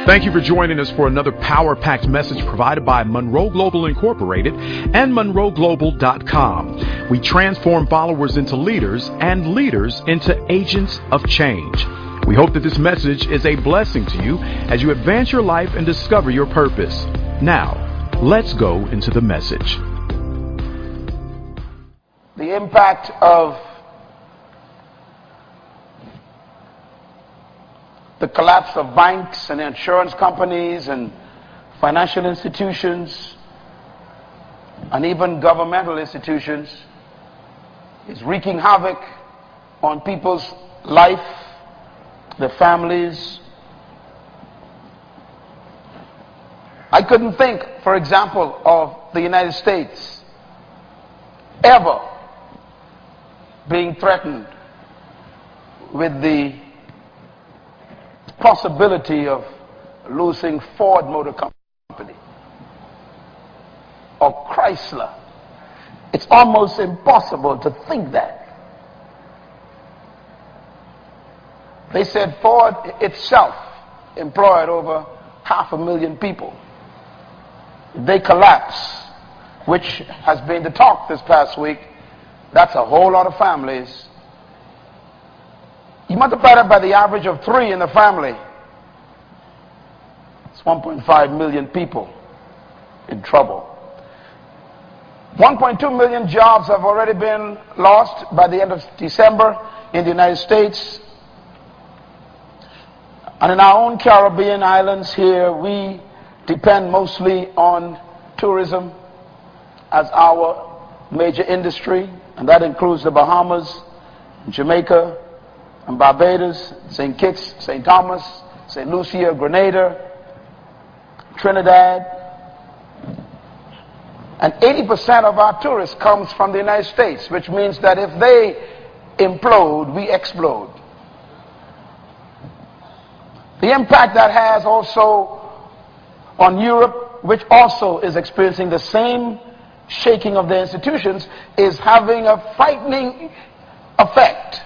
Thank you for joining us for another power-packed message provided by Monroe Global Incorporated and MonroeGlobal.com. We transform followers into leaders and leaders into agents of change. We hope that this message is a blessing to you as you advance your life and discover your purpose. Now, let's go into the message. The impact of the collapse of banks and insurance companies and financial institutions and even governmental institutions is wreaking havoc on people's life, their families. I couldn't think, for example, of the United States ever being threatened with the possibility of losing Ford Motor Company or Chrysler. It's almost impossible to think that. They said Ford itself employed over 500,000 people. If they collapse, which has been the talk this past week, that's a whole lot of families. You multiply that by the average of 3 in the family. It's 1.5 million people in trouble. 1.2 million jobs have already been lost by the end of December in the United States. And in our own Caribbean islands here, we depend mostly on tourism as our major industry, and that includes the Bahamas, Jamaica, and Barbados, St. Kitts, St. Thomas, St. Lucia, Grenada, Trinidad. And 80% of our tourists comes from the United States, which means that if they implode, we explode. The impact that has also on Europe, which also is experiencing the same shaking of their institutions, is having a frightening effect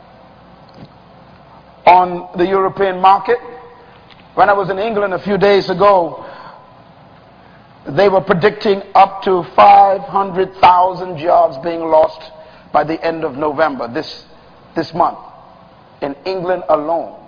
on the European market. When I was in England a few days ago, they were predicting up to 500,000 jobs being lost by the end of November, this month, in England alone.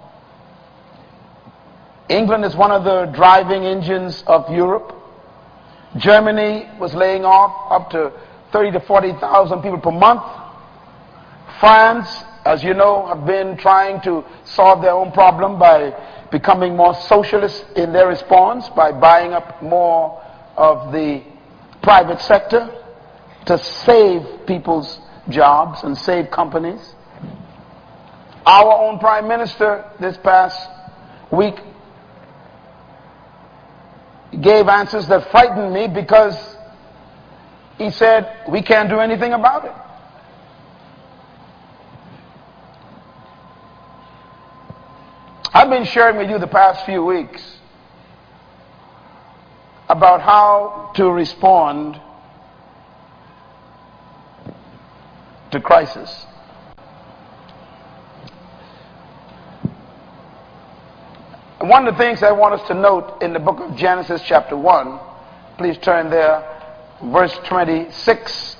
England is one of the driving engines of Europe. Germany was laying off up to 30 to 40,000 people per month. France, as you know, have been trying to solve their own problem by becoming more socialist in their response, by buying up more of the private sector to save people's jobs and save companies. Our own Prime Minister this past week gave answers that frightened me because he said, we can't do anything about it. I've been sharing with you the past few weeks about how to respond to crisis. And one of the things I want us to note in the book of Genesis chapter 1, please turn there, verse 26.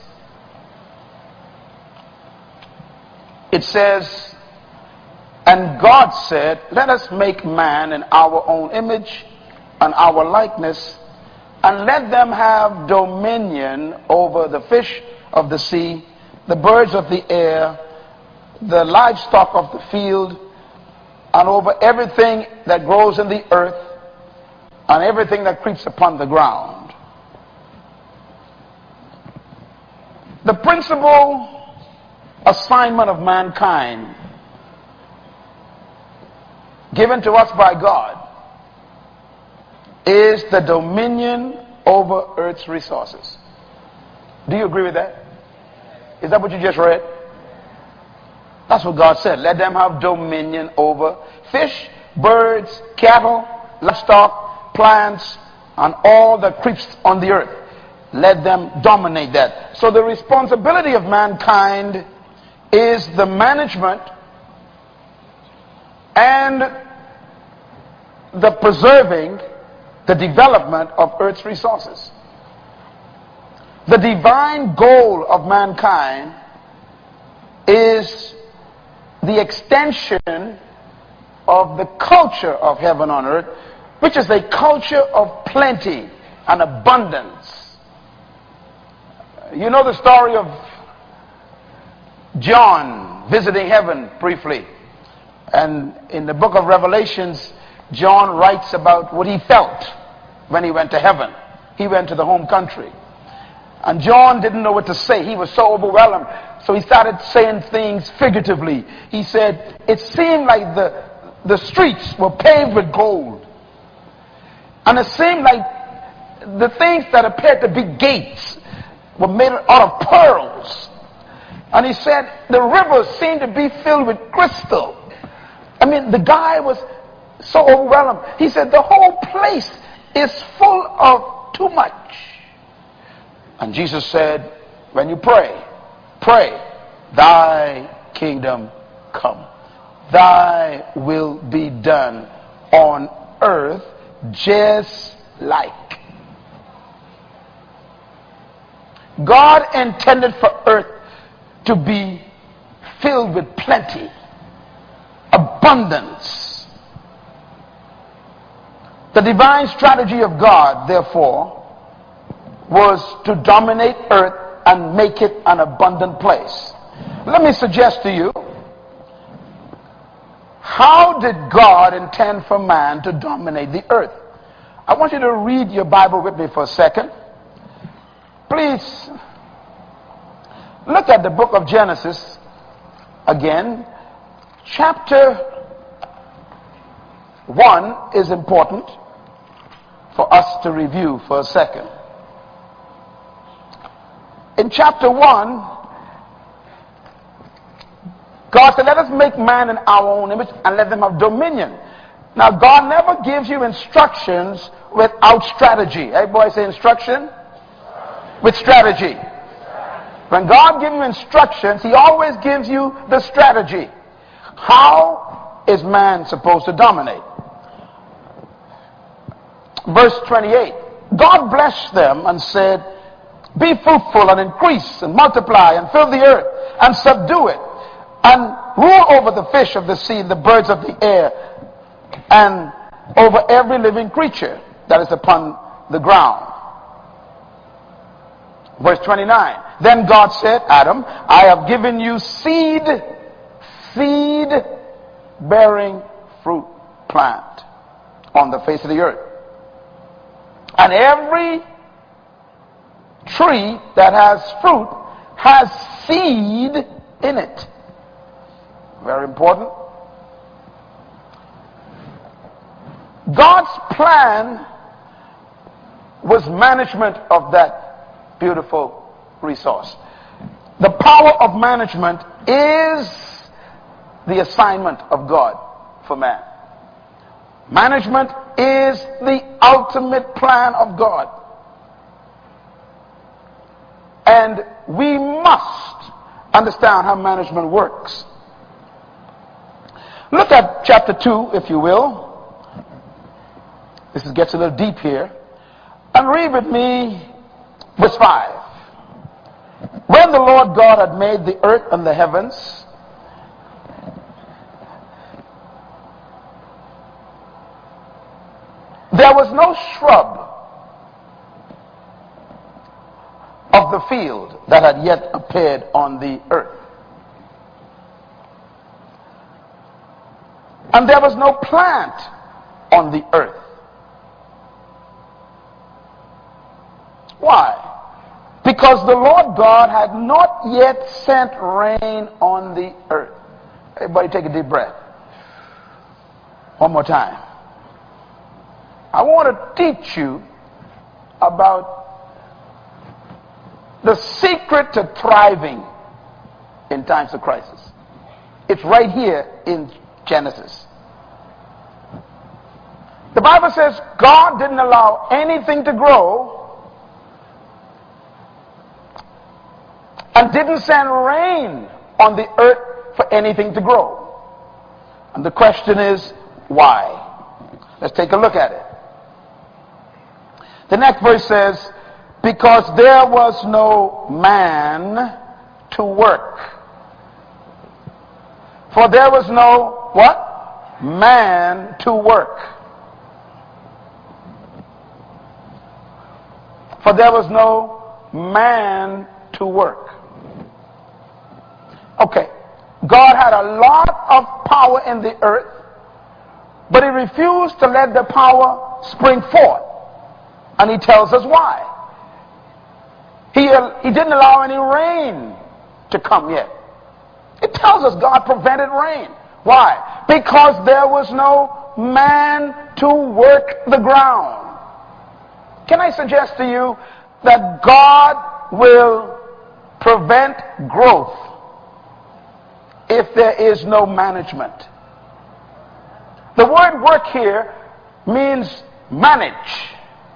It says, and God said, let us make man in our own image and our likeness, and let them have dominion over the fish of the sea, the birds of the air, the livestock of the field, and over everything that grows in the earth, and everything that creeps upon the ground. The principal assignment of mankind given to us by God is the dominion over earth's resources. Do you agree with that? Is that what you just read? That's what God said. Let them have dominion over fish, birds, cattle, livestock, plants, and all that creeps on the earth. Let them dominate that. So the responsibility of mankind is the management and the preserving, the development of Earth's resources. The divine goal of mankind is the extension of the culture of heaven on earth, which is a culture of plenty and abundance. You know the story of John visiting heaven briefly. And in the book of Revelations, John writes about what he felt when he went to heaven. He went to the home country. And John didn't know what to say. He was so overwhelmed. So he started saying things figuratively. He said, it seemed like the streets were paved with gold. And it seemed like the things that appeared to be gates were made out of pearls. And he said, the rivers seemed to be filled with crystal. I mean, the guy was so overwhelmed. He said, the whole place is full of too much. And Jesus said, when you pray, pray, thy kingdom come. Thy will be done on earth just like. God intended for earth to be filled with plenty, abundance. The divine strategy of God, therefore, was to dominate earth and make it an abundant place. Let me suggest to you, how did God intend for man to dominate the earth? I want you to read your Bible with me for a second. Please look at the book of Genesis again. Chapter 1 is important for us to review for a second. In chapter 1, God said, let us make man in our own image and let them have dominion. Now, God never gives you instructions without strategy. Everybody say instruction with strategy. When God gives you instructions, he always gives you the strategy. How is man supposed to dominate? Verse 28. God blessed them and said, be fruitful and increase and multiply and fill the earth and subdue it and rule over the fish of the sea, the birds of the air, and over every living creature that is upon the ground. Verse 29. Then God said, Adam, I have given you seed bearing fruit plant on the face of the earth. And every tree that has fruit has seed in it. Very important. God's plan was management of that beautiful resource. The power of management is the assignment of God for man. Management is the ultimate plan of God. And we must understand how management works. Look at chapter 2, if you will. This gets a little deep here. And read with me verse 5. When the Lord God had made the earth and the heavens, there was no shrub of the field that had yet appeared on the earth. And there was no plant on the earth. Why? Because the Lord God had not yet sent rain on the earth. Everybody take a deep breath. One more time. I want to teach you about the secret to thriving in times of crisis. It's right here in Genesis. The Bible says God didn't allow anything to grow and didn't send rain on the earth for anything to grow. And the question is, why? Let's take a look at it. The next verse says, because there was no man to work. For there was no, what? Man to work. For there was no man to work. Okay. God had a lot of power in the earth, but he refused to let the power spring forth. And he tells us why. He didn't allow any rain to come yet. It tells us God prevented rain. Why? Because there was no man to work the ground. Can I suggest to you that God will prevent growth if there is no management? The word work here means manage.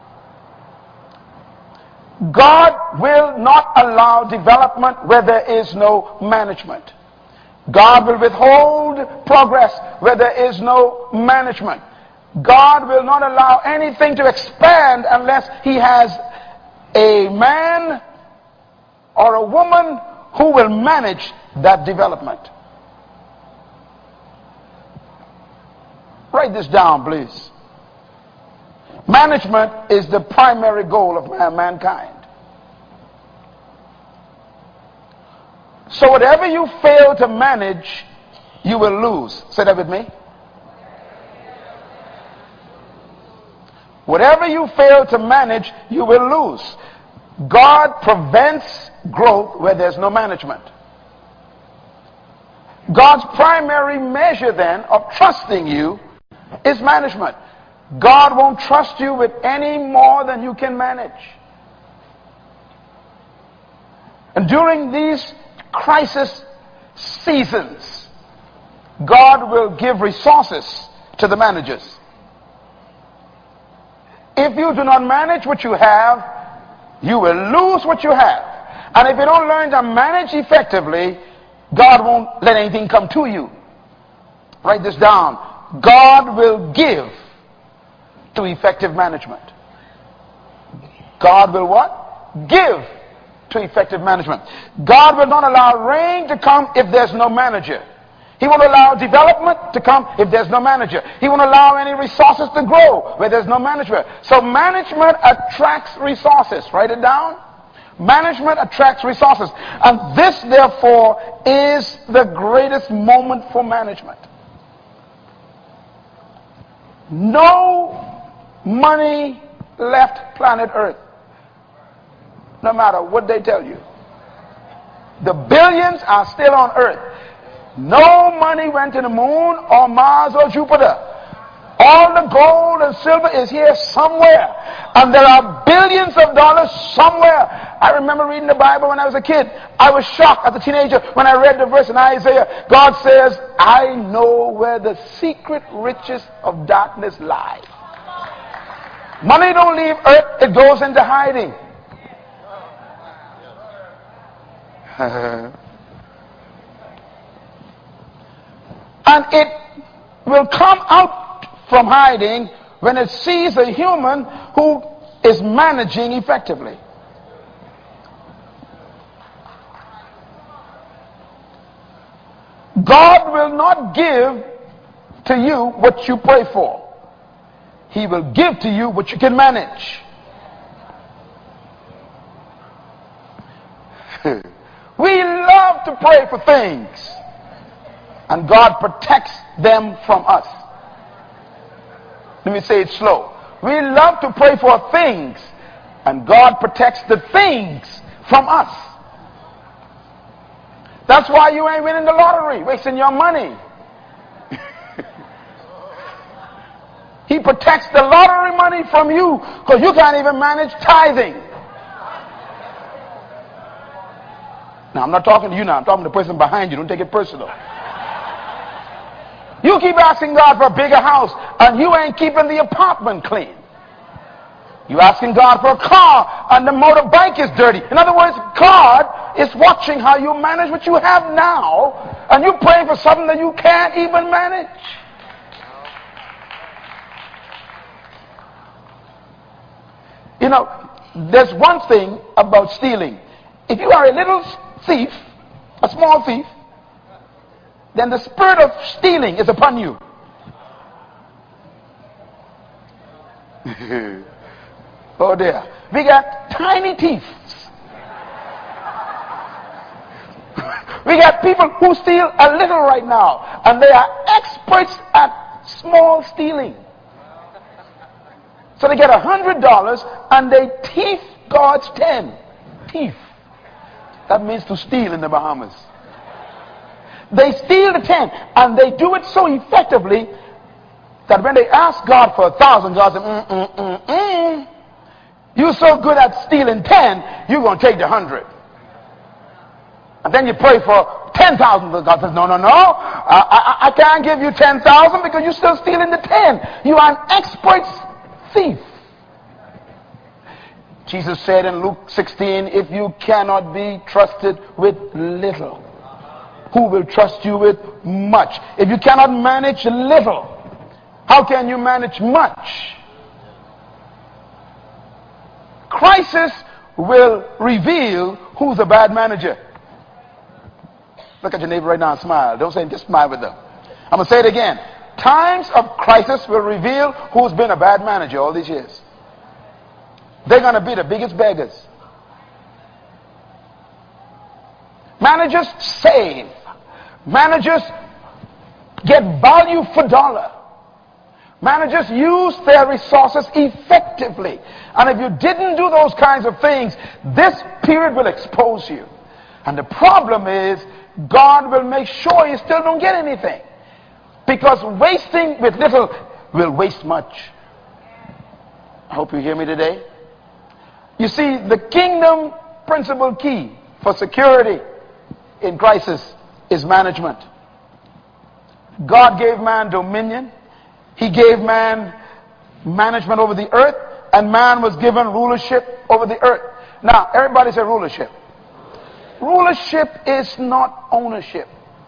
God will not allow development where there is no management. God will withhold progress where there is no management. God will not allow anything to expand unless he has a man or a woman who will manage that development. Write this down, please. Management is the primary goal of mankind. So whatever you fail to manage, you will lose. Say that with me. Whatever you fail to manage, you will lose. God prevents growth where there's no management. God's primary measure then of trusting you is management. God won't trust you with any more than you can manage. And during these crisis seasons, God will give resources to the managers. If you do not manage what you have, you will lose what you have. And if you don't learn to manage effectively, God won't let anything come to you. Write this down. God will give to effective management. God will what? Give to effective management. God will not allow rain to come if there's no manager. He won't allow development to come if there's no manager. He won't allow any resources to grow where there's no management. So management attracts resources. Write it down. Management attracts resources. And this, therefore, is the greatest moment for management. No money left planet Earth, no matter what they tell you. The billions are still on Earth. No money went to the moon or Mars or Jupiter. All the gold and silver is here somewhere. And there are billions of dollars somewhere. I remember reading the Bible when I was a kid. I was shocked as a teenager when I read the verse in Isaiah. God says, I know where the secret riches of darkness lie. Money don't leave earth, it goes into hiding. And it will come out from hiding when it sees a human who is managing effectively. God will not give to you what you pray for. He will give to you what you can manage. We love to pray for things, and God protects them from us. Let me say it slow. We love to pray for things, and God protects the things from us. That's why you ain't winning the lottery, wasting your money. He protects the lottery money from you because you can't even manage tithing. Now, I'm not talking to you now. I'm talking to the person behind you. Don't take it personal. You keep asking God for a bigger house, and you ain't keeping the apartment clean. You asking God for a car, and the motorbike is dirty. In other words, God is watching how you manage what you have now, and you're praying for something that you can't even manage. You know, there's one thing about stealing. If you are a little thief, a small thief, then the spirit of stealing is upon you. Oh dear. We got tiny thieves. We got people who steal a little right now, and they are experts at small stealing. So they get $100 and they thief God's 10. Thief. That means to steal in the Bahamas. They steal the 10, and they do it so effectively that when they ask God for 1,000, God says, you're so good at stealing 10, you're going to take the 100. And then you pray for 10,000. God says, no. I can't give you 10,000 because you're still stealing the 10. You are an expert thief. Jesus said in Luke 16, if you cannot be trusted with little, who will trust you with much? If you cannot manage little, how can you manage much? Crisis will reveal who's a bad manager. Look at your neighbor right now and smile. Don't say just smile with them. I'm going to say it again. Times of crisis will reveal who's been a bad manager all these years. They're going to be the biggest beggars. Managers save. Managers get value for dollar. Managers use their resources effectively. And if you didn't do those kinds of things, this period will expose you. And the problem is, God will make sure you still don't get anything. Because wasting with little will waste much. I hope you hear me today. You see, the kingdom principal key for security in crisis is management. God gave man dominion. He gave man management over the earth, and man was given rulership over the earth. Now, everybody say rulership. Rulership is not ownership.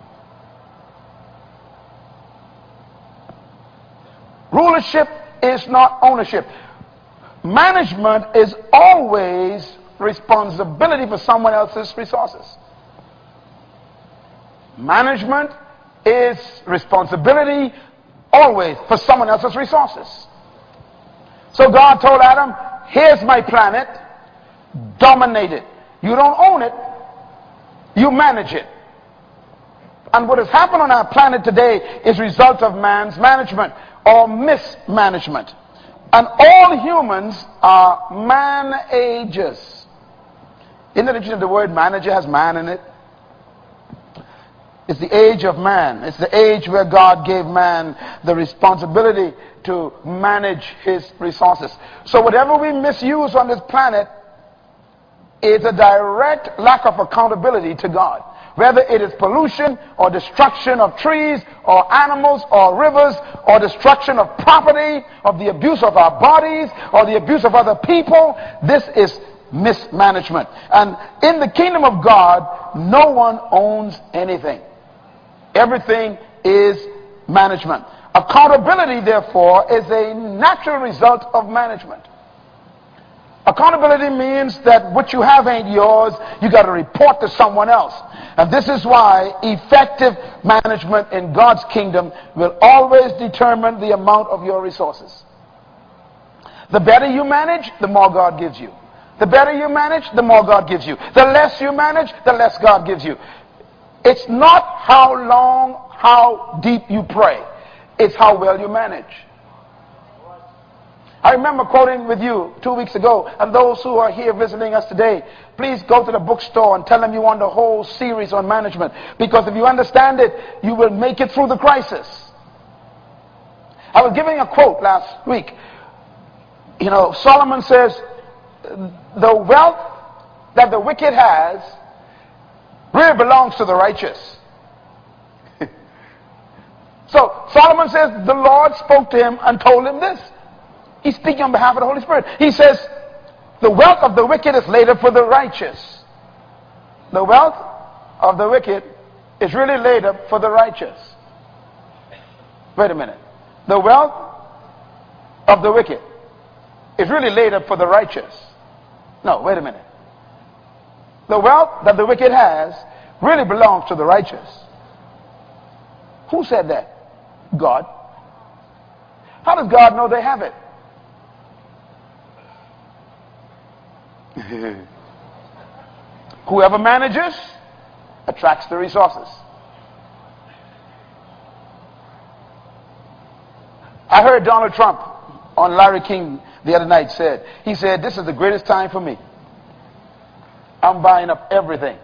Rulership is not ownership. Management is always responsibility for someone else's resources. Management is responsibility always for someone else's resources. So God told Adam, here's my planet, dominate it. You don't own it, you manage it. And what has happened on our planet today is a result of man's management or mismanagement. And all humans are managers. Isn't it interesting the word manager has man in it? It's the age of man. It's the age where God gave man the responsibility to manage his resources. So whatever we misuse on this planet is a direct lack of accountability to God. Whether it is pollution or destruction of trees or animals or rivers or destruction of property, of the abuse of our bodies or the abuse of other people, this is mismanagement. And in the kingdom of God, no one owns anything. Everything is management. Accountability, therefore, is a natural result of management. Accountability means that what you have ain't yours. You got to report to someone else. And this is why effective management in God's kingdom will always determine the amount of your resources. The better you manage, the more God gives you. The better you manage, the more God gives you. The less you manage, the less God gives you. It's not how long, how deep you pray. It's how well you manage. I remember quoting with you 2 weeks ago, and those who are here visiting us today, please go to the bookstore and tell them you want the whole series on management. Because if you understand it, you will make it through the crisis. I was giving a quote last week. You know, Solomon says, the wealth that the wicked has really belongs to the righteous. So Solomon says the Lord spoke to him and told him this. He's speaking on behalf of the Holy Spirit. He says, the wealth of the wicked is laid up for the righteous. The wealth of the wicked is really laid up for the righteous. Wait a minute. The wealth of the wicked is really laid up for the righteous. No, wait a minute. The wealth that the wicked has really belongs to the righteous. Who said that? God. How does God know they have it? Whoever manages attracts the resources. I heard Donald Trump on Larry King the other night he said, this is the greatest time for me. I'm buying up everything.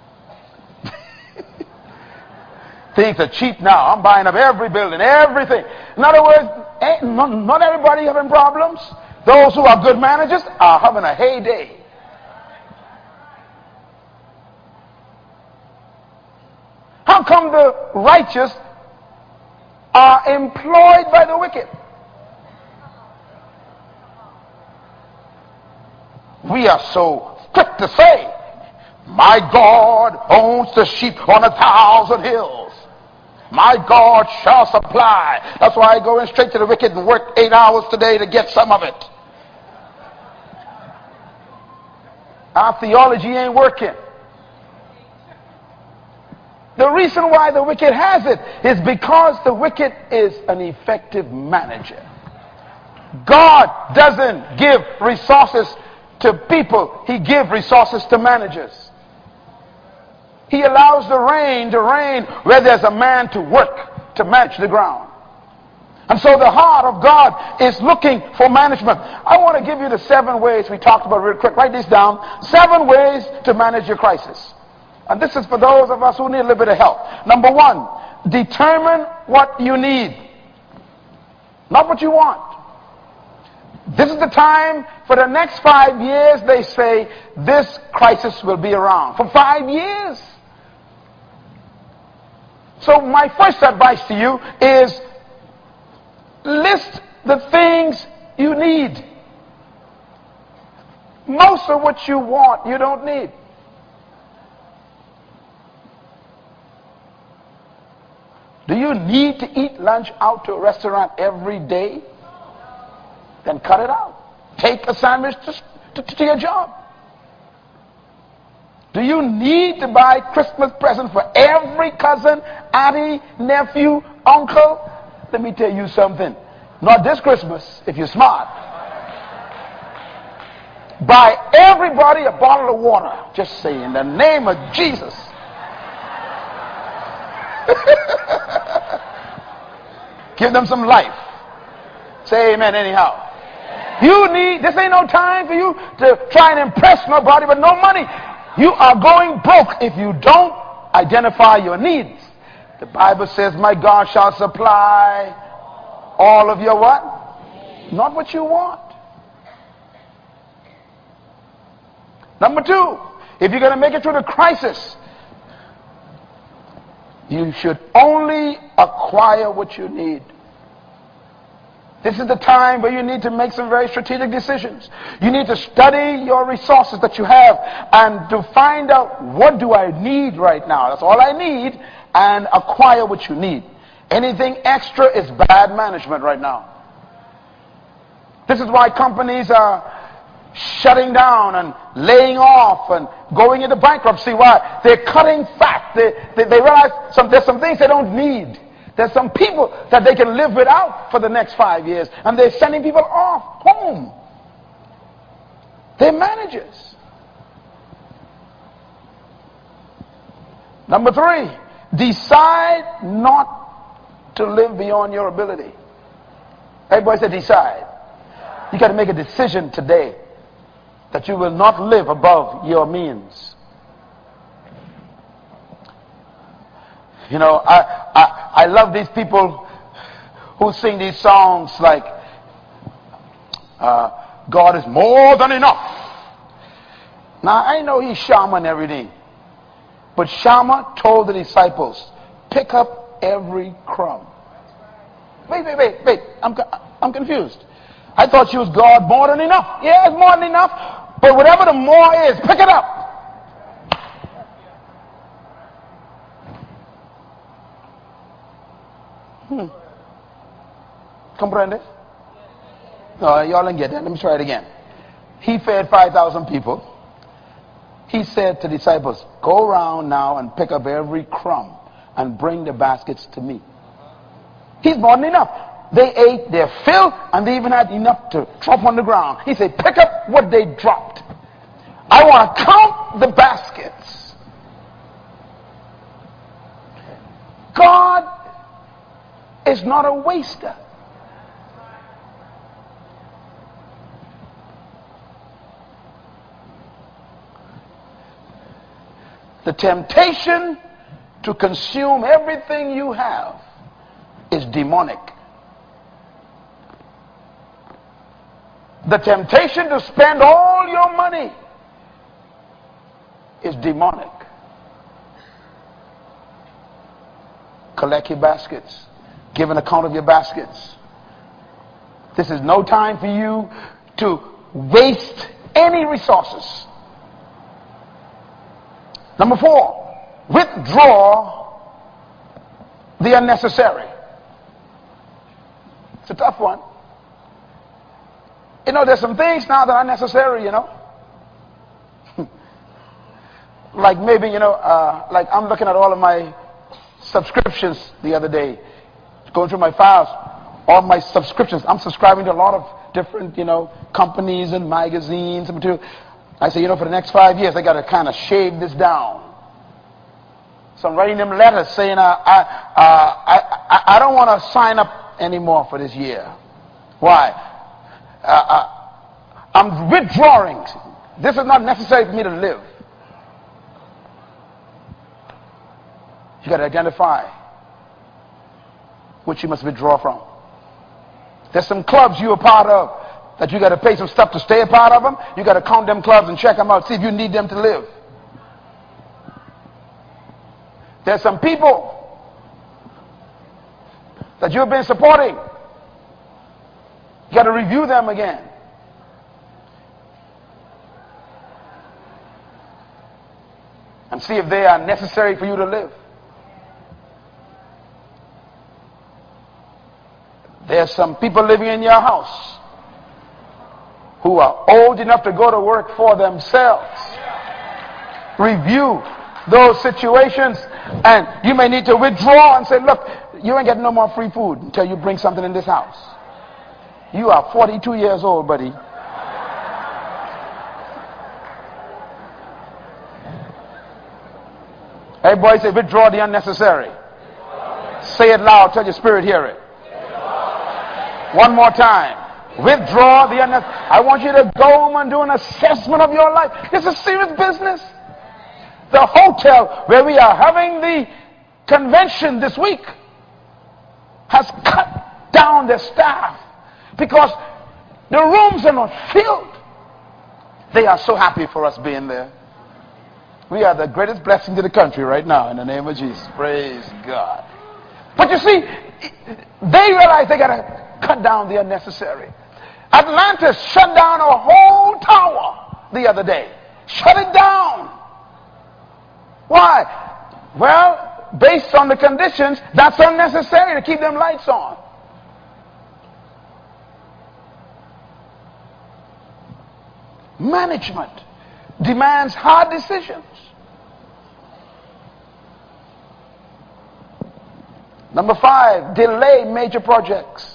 Things are cheap now. I'm buying up every building, everything. In other words, not everybody having problems. Those who are good managers are having a heyday. How come the righteous are employed by the wicked? We are so quick to say, my God owns the sheep on 1,000 hills. My God shall supply. That's why I go in straight to the wicked and work 8 hours today to get some of it. Our theology ain't working. The reason why the wicked has it is because the wicked is an effective manager. God doesn't give resources to people. He gives resources to managers. He allows the rain to rain where there's a man to work to manage the ground. And so the heart of God is looking for management. I want to give you the 7 ways we talked about real quick. Write these down. 7 ways to manage your crisis. And this is for those of us who need a little bit of help. Number 1, determine what you need, not what you want. This is the time for the next 5 years. They say this crisis will be around for 5 years. So my first advice to you is list the things you need. Most of what you want, you don't need. Do you need to eat lunch out to a restaurant every day? Then cut it out. Take a sandwich to your job. Do you need to buy Christmas presents for every cousin, auntie, nephew, uncle? Let me tell you something. Not this Christmas, if you're smart. Buy everybody a bottle of water. Just say, in the name of Jesus. Give them some life. Say amen anyhow. This ain't no time for you to try and impress nobody with no money. You are going broke if you don't identify your needs. The Bible says, my God shall supply all of your what? Not what you want. Number 2, if you're going to make it through the crisis, you should only acquire what you need. This is the time where you need to make some very strategic decisions. You need to study your resources that you have and to find out, what do I need right now? That's all I need, and acquire what you need. Anything extra is bad management right now. This is why companies are shutting down and laying off and going into bankruptcy. Why? They're cutting fat. They realize there's some things they don't need. There's some people that they can live without for the next 5 years, and they're sending people off home. They're managers. Number 3, decide not to live beyond your ability. Everybody say decide. You got to make a decision today that you will not live above your means. You know, I love these people who sing these songs like, God is more than enough. Now, I know he's Shammah and everything, but Shammah told the disciples, pick up every crumb. Wait, I'm confused. I thought she was God more than enough. Yeah, it's more than enough, but whatever the more is, pick it up. ¿Comprende? No, y'all didn't get that. Let me try it again. He fed 5,000 people. He said to the disciples, go around now and pick up every crumb and bring the baskets to me. He's more than enough. They ate their fill and they even had enough to drop on the ground. He said, pick up what they dropped. I want to count the baskets. God is not a waster. The temptation to consume everything you have is demonic. The temptation to spend all your money is demonic. Collect your baskets. Give an account of your baskets. This is no time for you to waste any resources. Number 4, withdraw the unnecessary. It's a tough one. You know, there's some things now that are necessary, you know. Like maybe, you know, like I'm looking at all of my subscriptions the other day, going through my files, all my subscriptions. I'm subscribing to a lot of different, you know, companies and magazines and material. I say, you know, for the next 5 years, I got to kind of shave this down. So I'm writing them letters saying, I don't want to sign up anymore for this year. Why? I'm withdrawing. This is not necessary for me to live. You got to identify what you must withdraw from. There's some clubs you're a part of that you got to pay some stuff to stay a part of them. You got to count them clubs and check them out, see if you need them to live. There's some people that you've been supporting. You got to review them again. And see if they are necessary for you to live. There's some people living in your house who are old enough to go to work for themselves. Review those situations, and you may need to withdraw and say, look, you ain't getting no more free food until you bring something in this house. You are 42 years old, buddy. Everybody say, withdraw the unnecessary. Say it loud, tell your spirit hear it. One more time. Withdraw the unnecessary. I want you to go home and do an assessment of your life. This is serious business. The hotel where we are having the convention this week has cut down their staff because the rooms are not filled. They are so happy for us being there. We are the greatest blessing to the country right now in the name of Jesus. Praise God. But you see, they realize they got to cut down the unnecessary. Atlanta shut down a whole tower the other day. Shut it down. Why? Well, based on the conditions, that's unnecessary to keep them lights on. Management demands hard decisions. Number 5, delay major projects.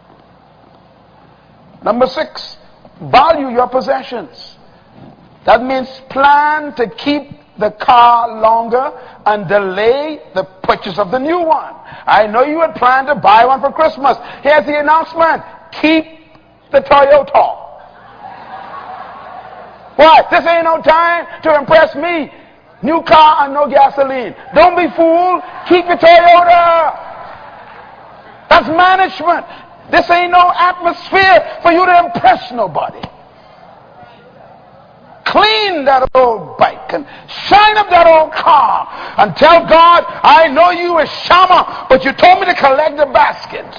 Number 6, value your possessions. That means plan to keep the car longer and delay the purchase of the new one. I know you had planned to buy one for Christmas. Here's the announcement. Keep the Toyota. Why? This ain't no time to impress me. New car and no gasoline. Don't be fooled. Keep your Toyota. That's management. This ain't no atmosphere for you to impress nobody. Clean that old bike and shine up that old car and tell God, I know you is Shama, but you told me to collect the baskets.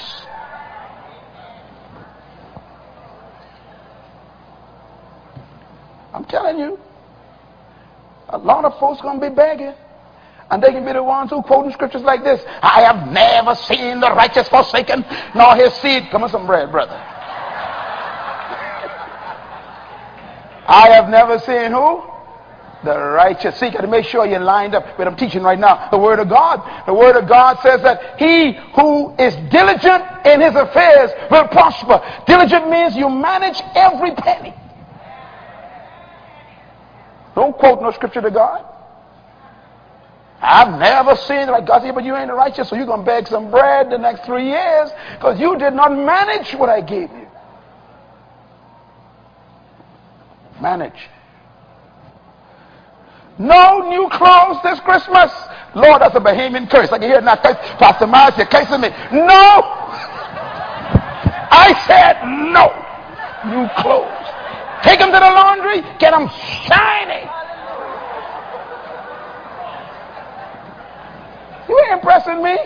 I'm telling you, a lot of folks going to be begging. And they can be the ones who quoting scriptures like this. I have never seen the righteous forsaken, nor his seed. Come on, some bread, brother. I have never seen who? The righteous. See, you got to make sure you're lined up with what I'm teaching right now. The Word of God. The Word of God says that he who is diligent in his affairs will prosper. Diligent means you manage every penny. Don't quote no scripture to God. I've never seen it. Like God said, but you ain't righteous, so you're going to beg some bread the next 3 years because you did not manage what I gave you. Manage. No new clothes this Christmas. Lord, that's a Bahamian curse. I can hear it now. Pastor Miles, you're cursing me. No. I said no. New clothes. Take them to the laundry. Get them shiny. You ain't impressing me.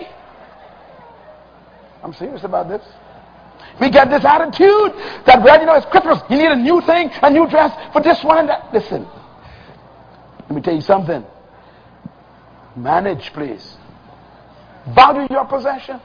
I'm serious about this. We get this attitude that, well, you know, it's Christmas. You need a new thing, a new dress for this one and that. Listen. Let me tell you something. Manage, please. Value your possessions.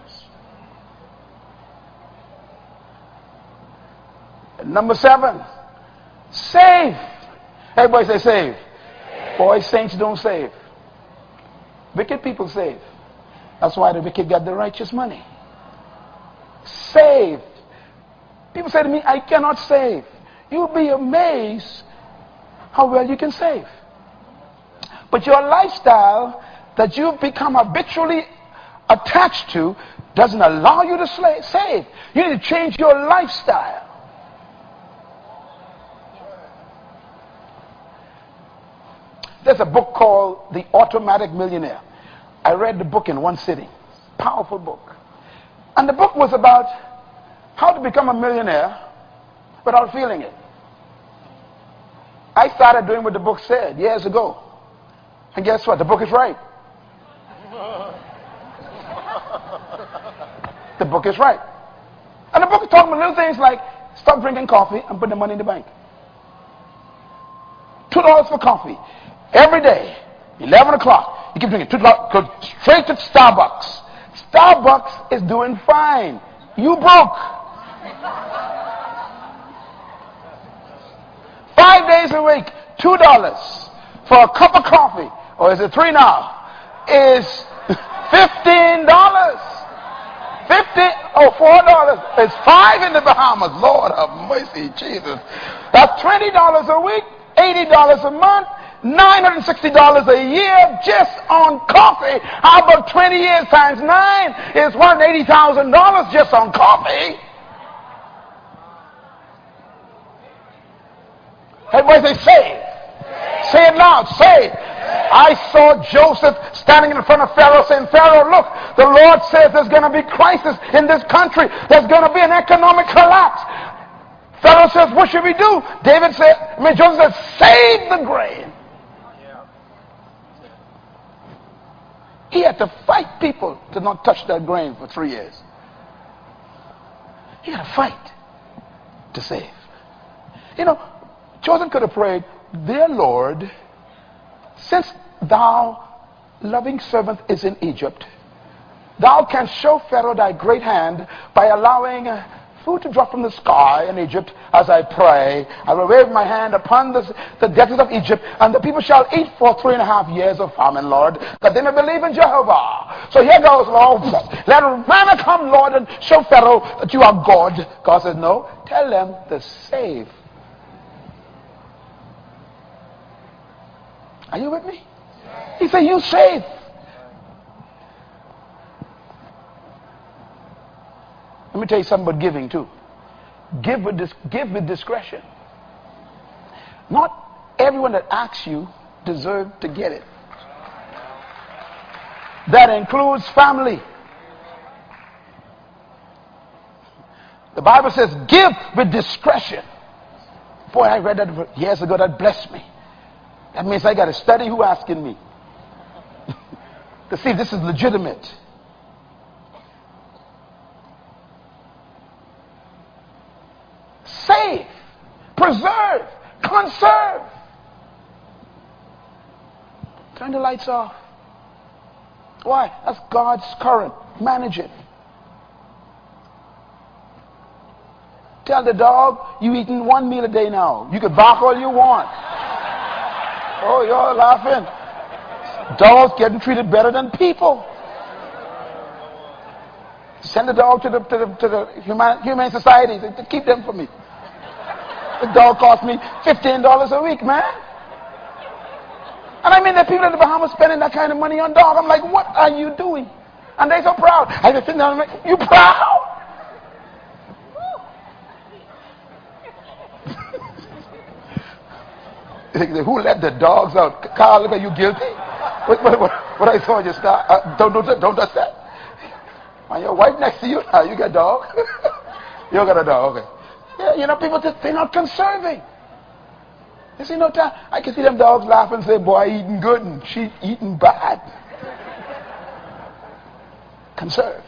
Number 7, save. Everybody say save. Boy, saints don't save. Wicked people save. That's why the wicked got the righteous money. Save. People say to me, I cannot save. You'll be amazed how well you can save. But your lifestyle that you've become habitually attached to doesn't allow you to save. You need to change your lifestyle. There's a book called The Automatic Millionaire. I read the book in one sitting. Powerful book. And the book was about how to become a millionaire without feeling it. I started doing what the book said years ago. And guess what? The book is right. The book is right. And the book is talking about little things like stop drinking coffee and put the money in the bank. $2 for coffee. Every day, 11 o'clock, you keep drinking $2, go straight to Starbucks. Starbucks is doing fine. You broke. 5 days a week, $2 for a cup of coffee. Or is it 3 now? Is $15. $4. It's 5 in the Bahamas. Lord have mercy, Jesus. That's $20 a week, $80 a month, $960 a year just on coffee. How about 20 years times 9 is $180,000 just on coffee? Everybody say save. Say it loud, save. I saw Joseph standing in front of Pharaoh saying, Pharaoh, look, the Lord says there's going to be crisis in this country. There's going to be an economic collapse. Pharaoh says, what should we do? Joseph said, save the grain. He had to fight people to not touch that grain for 3 years. He had to fight to save. You know, Joseph could have prayed, dear Lord, since thou, loving servant, is in Egypt, thou canst show Pharaoh thy great hand by allowing food to drop from the sky in Egypt. As I pray, I will wave my hand upon the debtors of Egypt, and the people shall eat for 3.5 years of famine, Lord, that they may believe in Jehovah. So here goes, Lord. Let manna come, Lord, and show Pharaoh that you are God. God says, no, tell them to save. Are you with me? He said, you save. Let me tell you something about giving too. Give with discretion. Not everyone that asks you deserves to get it. That includes family. The Bible says, give with discretion. Boy, I read that years ago. That blessed me. That means I got to study who asking me to see if this is legitimate. Save, preserve, conserve. Turn the lights off. Why? That's God's current. Manage it. Tell the dog, you eating 1 meal a day now. You can bark all you want. Oh, you're laughing. Dogs getting treated better than people. Send the dog to the humane society. Keep them for me. The dog cost me $15 a week, man. And I mean, the people in the Bahamas spending that kind of money on dog. I'm like, what are you doing? And they're so proud. I just sit down and I'm like, you proud? Who let the dogs out? Carl, look, are you guilty? What I saw you start? Don't touch that. And your wife next to you now, you got a dog. You got a dog, okay. Yeah, you know, people just, they're not conserving. They say no time. I can see them dogs laugh and say, boy, eating good and she eating bad. Conserve.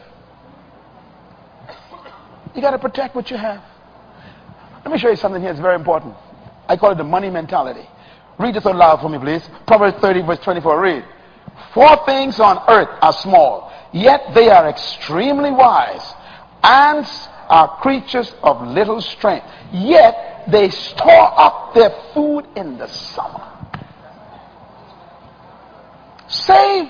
You got to protect what you have. Let me show you something here. It's very important. I call it the money mentality. Read this out loud for me, please. Proverbs 30, verse 24. Read. 4 things on earth are small, yet they are extremely wise. Ants are creatures of little strength, yet they store up their food in the summer. Save.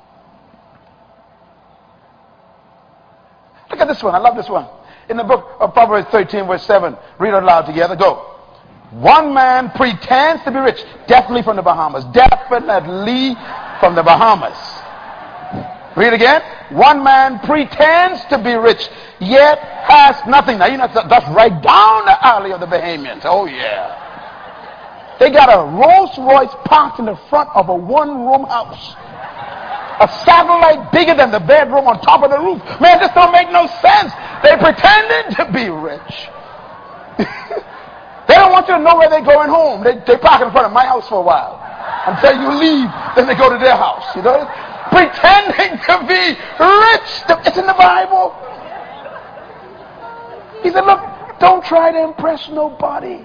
Look at this one. I love this one. In the book of Proverbs 13, verse 7. Read it aloud together. Go. One man pretends to be rich. Definitely from the Bahamas. Definitely from the Bahamas. Read again. One man pretends to be rich, yet has nothing. Now, you know, that's right down the alley of the Bahamians. Oh, yeah. They got a Rolls Royce parked in the front of a one-room house. A satellite bigger than the bedroom on top of the roof. Man, this don't make no sense. They pretended to be rich. They don't want you to know where they're going home. They park in front of my house for a while. Until you leave, then they go to their house. You know? Pretending to be rich. It's in the Bible. He said, look, don't try to impress nobody.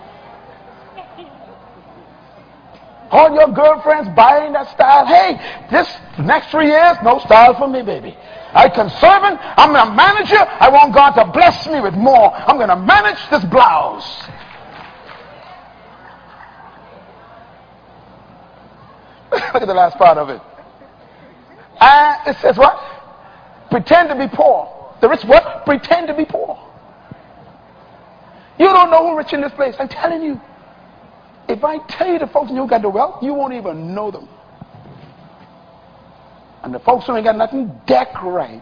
All your girlfriends buying that style. Hey, this next 3 years, no style for me, baby. I'm conserving. I'm a manager. I want God to bless me with more. I'm going to manage this blouse. Look at the last part of it. It says what? Pretend to be poor. The rich what? Pretend to be poor. You don't know who's rich in this place. I'm telling you. If I tell you the folks who got the wealth, you won't even know them. And the folks who ain't got nothing, deck right.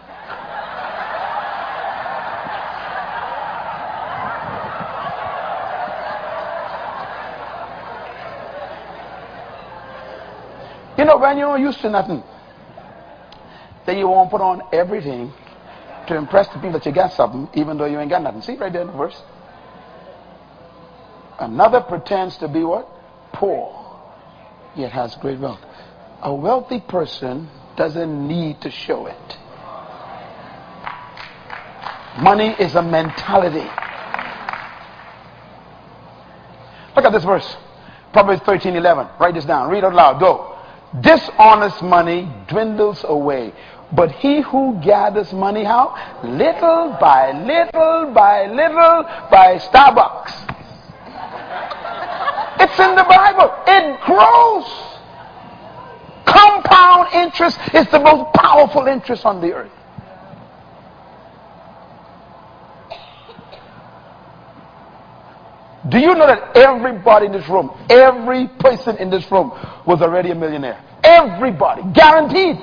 You know, when you're used to nothing, then you won't put on everything to impress the people that you got something, even though you ain't got nothing. See right there in the verse? Another pretends to be what? Poor, yet has great wealth. A wealthy person doesn't need to show it. Money is a mentality. Look at this verse. Proverbs 13:11. Write this down. Read it out loud. Go. Dishonest money dwindles away, but he who gathers money, how? Little by little by little by Starbucks. It's in the Bible. It grows. Compound interest is the most powerful interest on the earth. Do you know that everybody in this room, every person in this room was already a millionaire? Everybody. Guaranteed.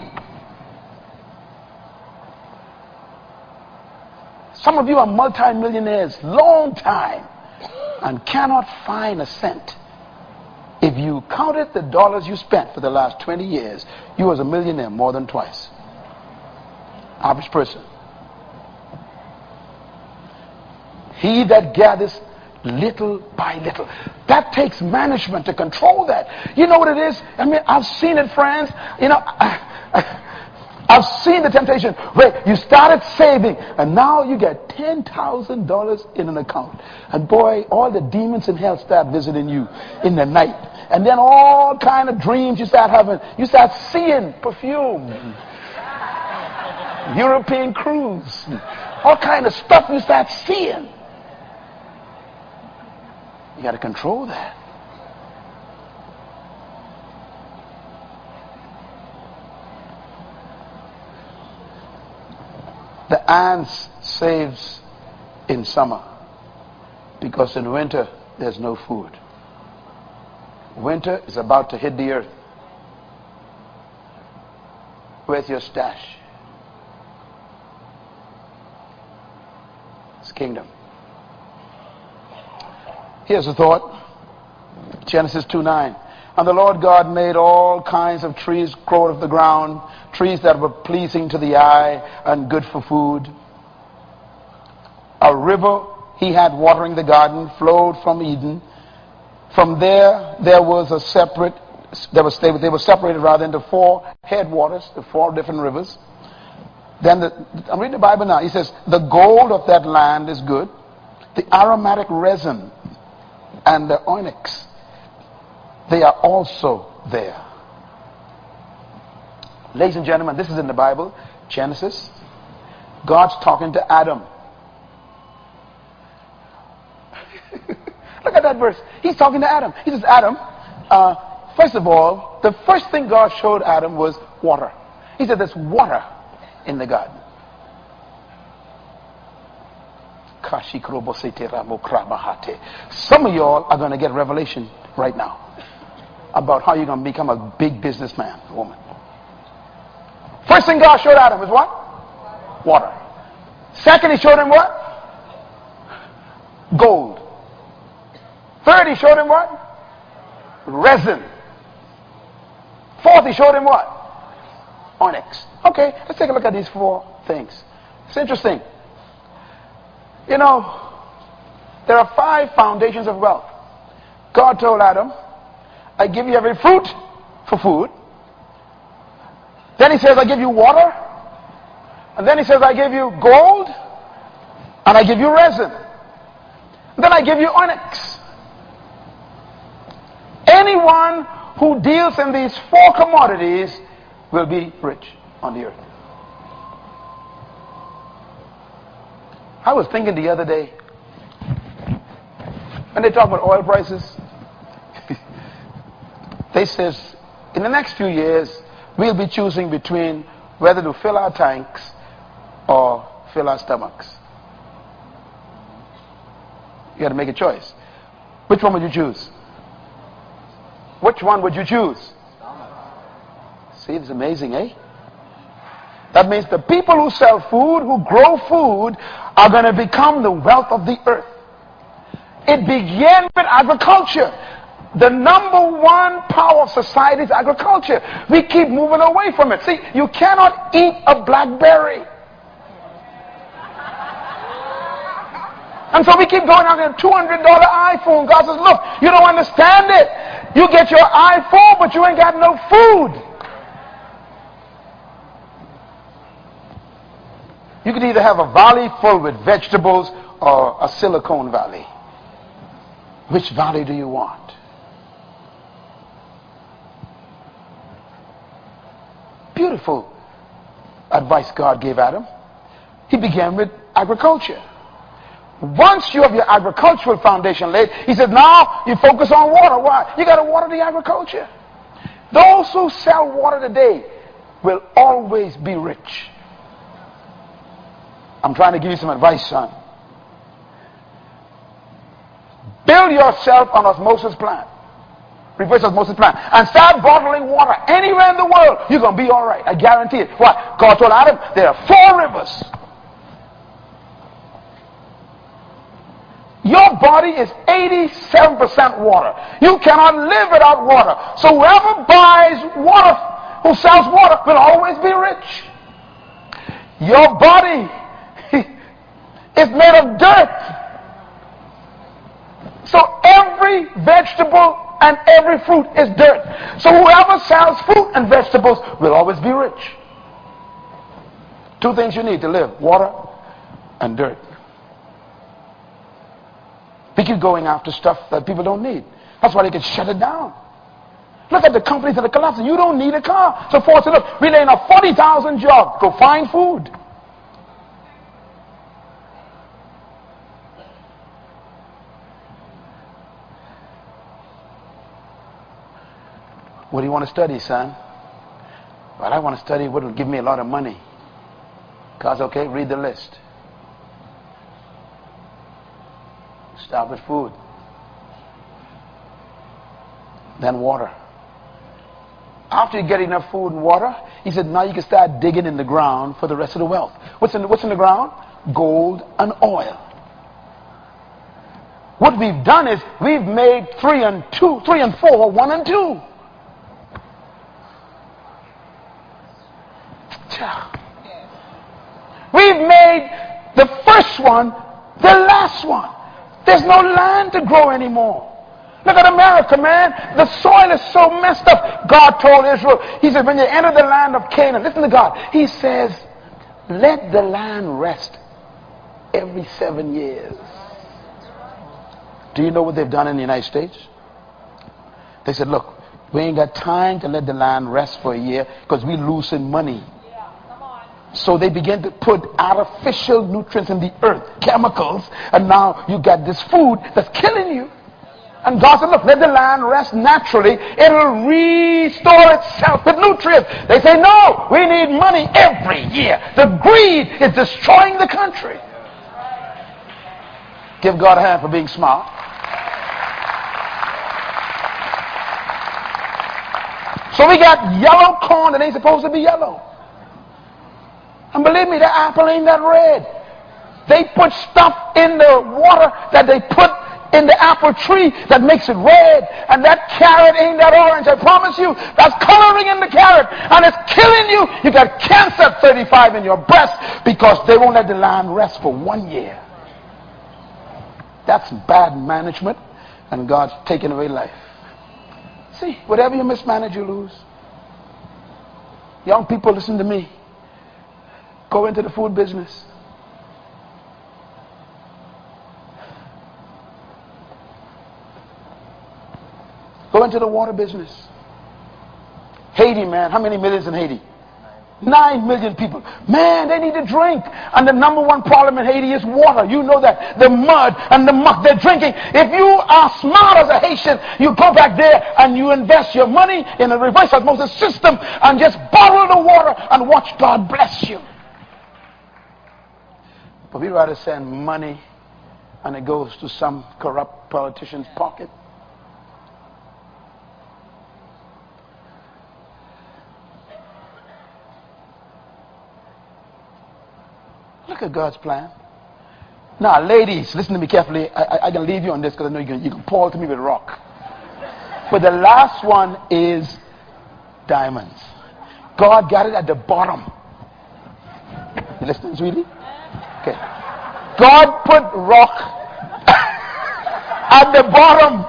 Some of you are multi-millionaires, long time, and cannot find a cent. If you counted the dollars you spent for the last 20 years, you was a millionaire more than twice. Average person. He that gathers little by little. That takes management to control that. You know what it is? I mean, I've seen it, friends. You know, I've seen the temptation where you started saving and now you get $10,000 in an account. And boy, all the demons in hell start visiting you in the night. And then all kind of dreams you start having. You start seeing perfume, European cruise, all kind of stuff you start seeing. You got to control that. The ants saves in summer because in winter there's no food. Winter is about to hit the earth. Where's your stash? It's kingdom. Here's a thought. Genesis 2:9. And the Lord God made all kinds of trees grow out of the ground, trees that were pleasing to the eye and good for food. A river he had watering the garden flowed from Eden. From there was a separate, they were separated rather into 4 headwaters, the 4 different rivers. Then I'm reading the Bible now. He says, the gold of that land is good, the aromatic resin and the onyx, they are also there. Ladies and gentlemen, this is in the Bible, Genesis. God's talking to Adam. Look at that verse. He's talking to Adam. He says, Adam, first of all, the first thing God showed Adam was water. He said, there's water in the garden. Some of y'all are going to get revelation right now about how you're going to become a big businessman, woman. First thing God showed Adam is what? Water. Second, he showed him what? Gold. Third, he showed him what? Resin. Fourth, he showed him what? Onyx. Okay, let's take a look at these 4 things. It's interesting. You know, there are 5 foundations of wealth. God told Adam, I give you every fruit for food. Then he says, I give you water. And then he says, I give you gold. And I give you resin. And then I give you onyx. Anyone who deals in these 4 commodities will be rich on the earth. I was thinking the other day, when they talk about oil prices, they says, in the next few years, we'll be choosing between whether to fill our tanks or fill our stomachs. You got to make a choice. Which one would you choose? Which one would you choose? See, it's amazing, eh? That means the people who sell food, who grow food, are going to become the wealth of the earth. It began with agriculture. The number 1 power of society is agriculture. We keep moving away from it. See, you cannot eat a BlackBerry. And so we keep going on a $200 iPhone. God says, look, you don't understand it. You get your iPhone, but you ain't got no food. You could either have a valley full with vegetables or a Silicon Valley. Which valley do you want? Beautiful advice God gave Adam. He began with agriculture. Once you have your agricultural foundation laid, he said, now you focus on water. Why? You got to water the agriculture. Those who sell water today will always be rich. I'm trying to give you some advice, son. Build yourself an osmosis plant. Reverse osmosis plant. And start bottling water anywhere in the world. You're going to be all right. I guarantee it. Why? God told Adam, there are 4 rivers. Your body is 87% water. You cannot live without water. So whoever buys water, who sells water, will always be rich. Your body is made of dirt. So every vegetable and every fruit is dirt. So whoever sells fruit and vegetables will always be rich. 2 things you need to live: water and dirt. We keep going after stuff that people don't need. That's why they can shut it down. Look at the companies that are collapsing. You don't need a car. So force it up. We're laying off 40,000 jobs. Go find food. What do you want to study, son? Well, I want to study what will give me a lot of money. God's okay, read the list. Start with food. Then water. After you get enough food and water, he said, now you can start digging in the ground for the rest of the wealth. What's in the ground? Gold and oil. What we've done is we've made 3 and 4, 1 and 2. We've made the first one the last one. There's no land to grow anymore. Look at America, man. The soil is so messed up. God told Israel, he said, when you enter the land of Canaan, listen to God. He says, let the land rest every 7 years. Do you know what they've done in the United States? They said, look, we ain't got time to let the land rest for a year because we're losing money. So they began to put artificial nutrients in the earth, chemicals, and now you got this food that's killing you. And God said, look, let the land rest naturally. It'll restore itself with nutrients. They say, no, we need money every year. The greed is destroying the country. Give God a hand for being smart. So we got yellow corn that ain't supposed to be yellow. And believe me, the apple ain't that red. They put stuff in the water that they put in the apple tree that makes it red. And that carrot ain't that orange. I promise you, that's coloring in the carrot. And it's killing you. You got cancer at 35 in your breast because they won't let the land rest for 1 year. That's bad management. And God's taking away life. See, whatever you mismanage, you lose. Young people, listen to me. Go into the food business. Go into the water business. Haiti, man. How many millions in Haiti? 9 million people. Man, they need to drink. And the number one problem in Haiti is water. You know that. The mud and the muck they're drinking. If you are smart as a Haitian, you go back there and you invest your money in a reverse osmosis system and just bottle the water and watch God bless you. But we rather send money and it goes to some corrupt politician's pocket. Look at God's plan. Now, ladies, listen to me carefully. I can leave you on this because I know you can pull to me with rock. But the last one is diamonds. God got it at the bottom. You listening, sweetie? Okay. God put rock at the bottom.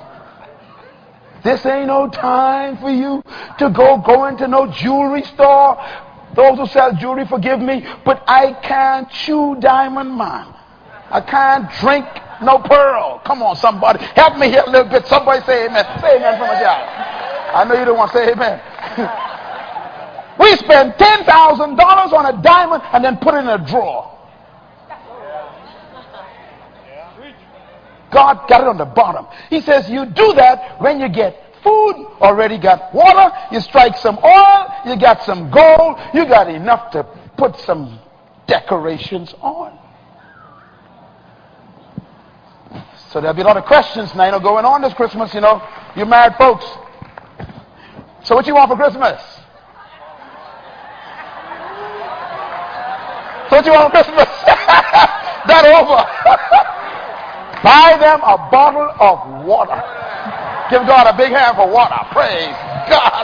This ain't no time for you to go into no jewelry store. Those who sell jewelry, forgive me, but I can't chew diamond, man. I can't drink no pearl. Come on, somebody. Help me here a little bit. Somebody say amen. Say amen from a job. I know you don't want to say amen. We spend $10,000 on a diamond and then put it in a drawer. God got it on the bottom. He says you do that when you get food, already got water, you strike some oil, you got some gold, you got enough to put some decorations on. So there'll be a lot of questions now, going on this Christmas, you married folks. So what you want for Christmas? So what you want for Christmas? That over. Buy them a bottle of water. Give God a big hand for water. Praise God.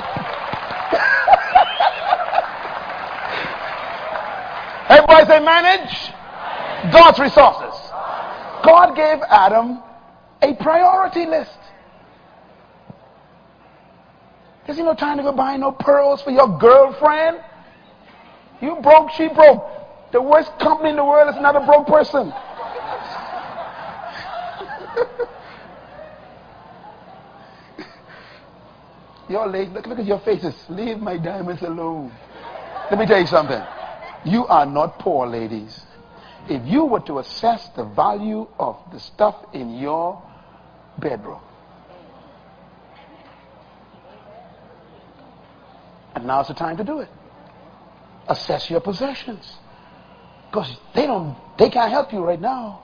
Everybody say manage God's resources. God gave Adam a priority list. There's no time to go buy no pearls for your girlfriend. You broke, she broke. The worst company in the world is not a broke person. You're late. Look at your faces. Leave my diamonds alone. Let me tell you something. You are not poor, ladies. If you were to assess the value of the stuff in your bedroom, And now's the time to do it. Assess your possessions. Because they can't help you right now.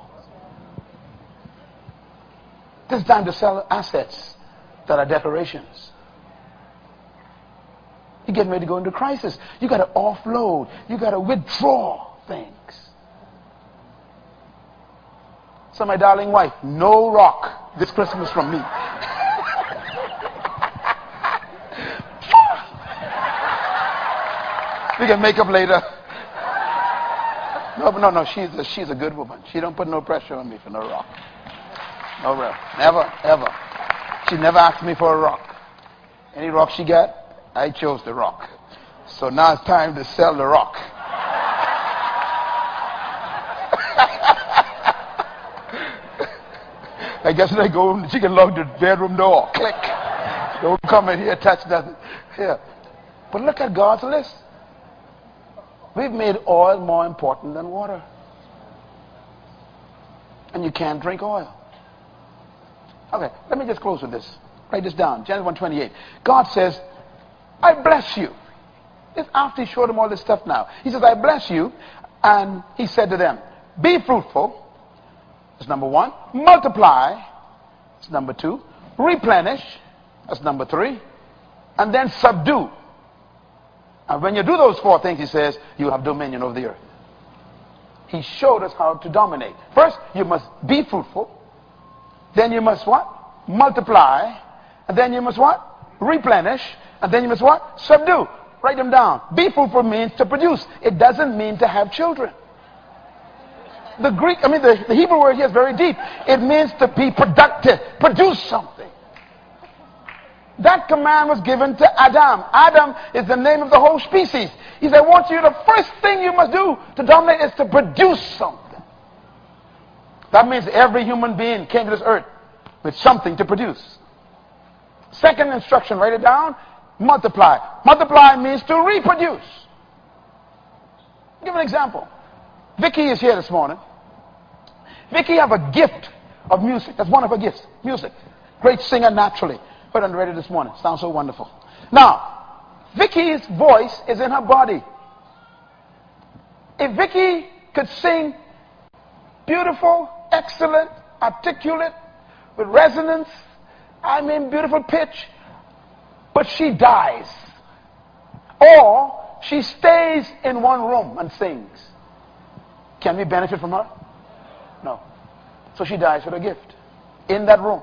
This is time to sell assets that are decorations. You're getting ready to go into crisis. You got to offload. You got to withdraw things. So my darling wife, no rock this Christmas from me. We can make up later. No, she's a good woman. She don't put no pressure on me for no rock. No real. Never, ever. She never asked me for a rock. Any rock she got, I chose the rock. So now it's time to sell the rock. I guess when I go home, she can lock the bedroom door. Click. Don't come in here, touch nothing. Here. But look at God's list. We've made oil more important than water. And you can't drink oil. Okay, let me just close with this. Write this down. Genesis 1:28. God says, I bless you. It's after he showed them all this stuff now. He says, I bless you. And he said to them, be fruitful. That's number one. Multiply. That's number two. Replenish. That's number three. And then subdue. And when you do those four things, he says, you have dominion over the earth. He showed us how to dominate. First, you must be fruitful. Then you must what? Multiply. And then you must what? Replenish. And then you must what? Subdue. Write them down. Be fruitful means to produce. It doesn't mean to have children. The Hebrew word here is very deep. It means to be productive. Produce something. That command was given to Adam. Adam is the name of the whole species. He said, I want you, the first thing you must do to dominate is to produce something. That means every human being came to this earth with something to produce. Second instruction, write it down, multiply. Multiply means to reproduce. I'll give an example. Vicky is here this morning. Vicky have a gift of music. That's one of her gifts, music. Great singer naturally. Heard on the radio this morning. Sounds so wonderful. Now, Vicky's voice is in her body. If Vicky could sing beautiful, excellent, articulate, with resonance, beautiful pitch, but she dies. Or she stays in one room and sings. Can we benefit from her? No. So she dies with a gift in that room.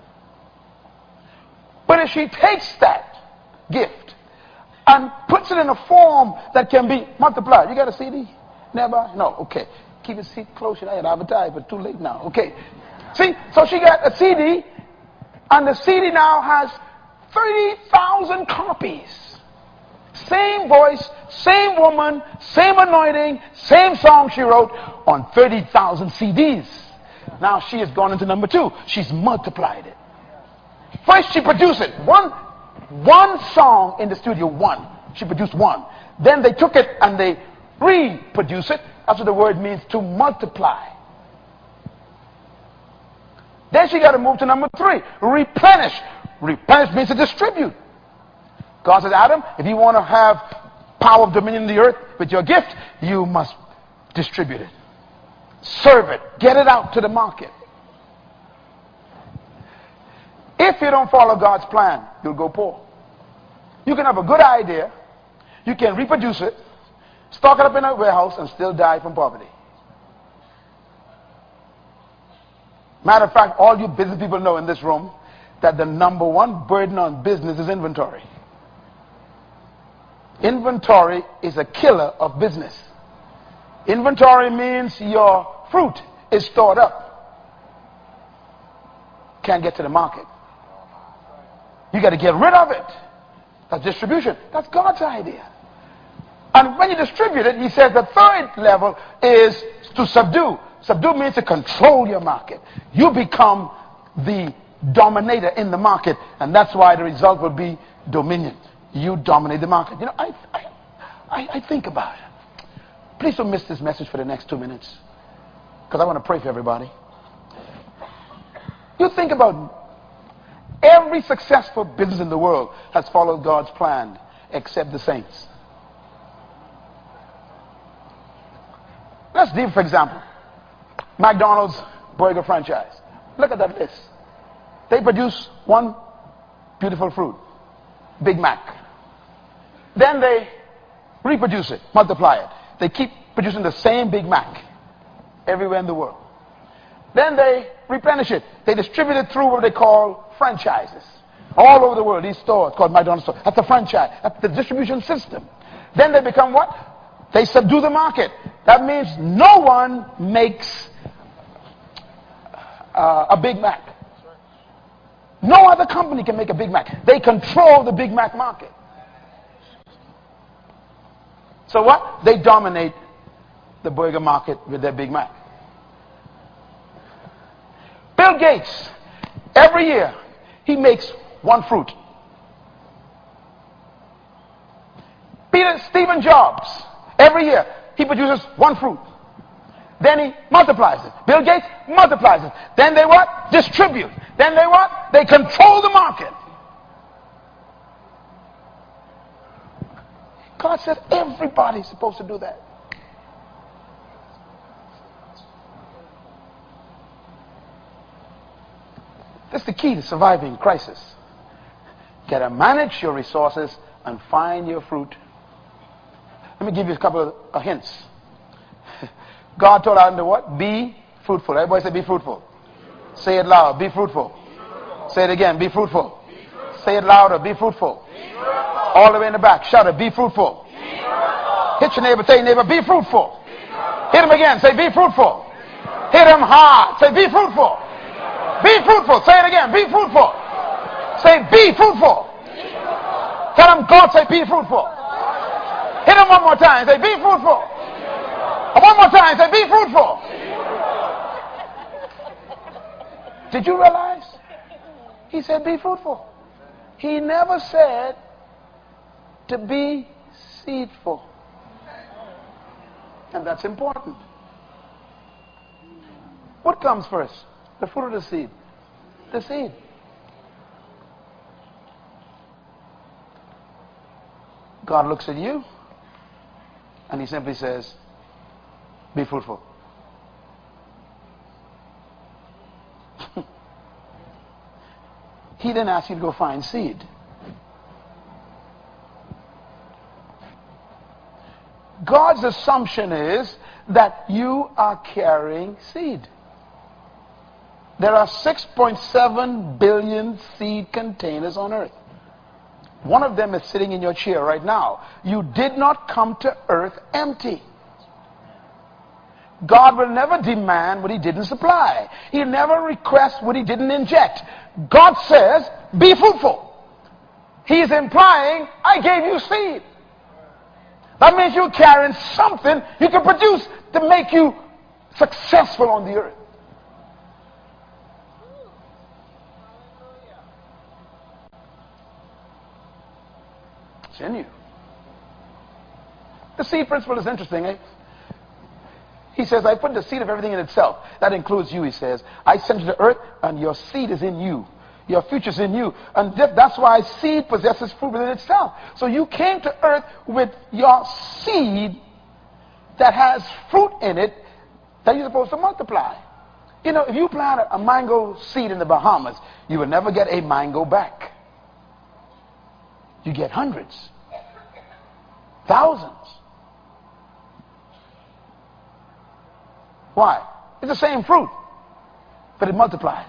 But if she takes that gift and puts it in a form that can be multiplied. You got a CD? Never? No. Okay. Keep your seat close. You know, I had advertised, but too late now. Okay. See? So she got a CD, and the CD now has 30,000 copies. Same voice, same woman, same anointing, same song she wrote on 30,000 CDs. Now she has gone into number two. She's multiplied it. First she produced it. One song in the studio, one. She produced one. Then they took it and they reproduced it. That's what the word means, to multiply. Then she got to move to number three, replenish. Replenish means to distribute. God says, Adam, if you want to have power of dominion in the earth with your gift, you must distribute it. Serve it. Get it out to the market. If you don't follow God's plan, you'll go poor. You can have a good idea, you can reproduce it, stock it up in a warehouse, and still die from poverty. Matter of fact, all you business people know in this room that the number one burden on business is inventory. Inventory is a killer of business. Inventory means your fruit is stored up. Can't get to the market. You got to get rid of it. That's distribution. That's God's idea. And when you distribute it, he says the third level is to subdue. Subdue means to control your market. You become the dominator in the market, and that's why the result will be dominion. You dominate the market. You know, I think about it. Please don't miss this message for the next 2 minutes, because I want to pray for everybody. You think about every successful business in the world has followed God's plan. except the saints. Let's do, for example, McDonald's burger franchise. Look at that list. They produce one beautiful fruit, Big Mac. Then they reproduce it, multiply it. They keep producing the same Big Mac everywhere in the world. Then they replenish it. They distribute it through what they call franchises. All over the world, these stores called McDonald's stores. That's the franchise. That's the distribution system. Then they become what? They subdue the market. That means no one makes a Big Mac. No other company can make a Big Mac. They control the Big Mac market. So what? They dominate the burger market with their Big Mac. Bill Gates, every year, he makes one fruit. Stephen Jobs, every year, he produces one fruit. Then he multiplies it. Bill Gates multiplies it. Then they what? Distribute. Then they what? They control the market. God says everybody's supposed to do that. That's the key to surviving crisis. You gotta manage your resources and find your fruit. Let me give you a couple of hints. God told Adam to what? Be fruitful. Everybody say be fruitful. Say it loud. Be fruitful. Say it again. Be fruitful. Say it louder. Be fruitful. All the way in the back. Shout it. Be fruitful. Hit your neighbor. Tell your neighbor. Be fruitful. Hit him again. Say be fruitful. Hit him hard. Say be fruitful. Be fruitful. Say it again. Be fruitful. Say be fruitful. Tell him God say be fruitful. Hit him one more time. Say be fruitful. One more time. Say be fruitful. Did you realize? He said be fruitful. He never said to be seedful. And that's important. What comes first? The fruit or the seed? The seed. God looks at you and he simply says, be fruitful. He then asks you to go find seed. God's assumption is that you are carrying seed. There are 6.7 billion seed containers on earth. One of them is sitting in your chair right now. You did not come to earth empty. God will never demand what he didn't supply. He'll never request what he didn't inject. God says, be fruitful. He's implying, I gave you seed. That means you're carrying something you can produce to make you successful on the earth. It's in you. The seed principle is interesting, eh? He says, I put the seed of everything in itself. That includes you, he says. I sent you to earth, and your seed is in you. Your future's in you. And that's why seed possesses fruit within itself. So you came to earth with your seed that has fruit in it that you're supposed to multiply. You know, if you plant a mango seed in the Bahamas, you will never get a mango back. You get hundreds, thousands. Why? It's the same fruit, but it multiplies.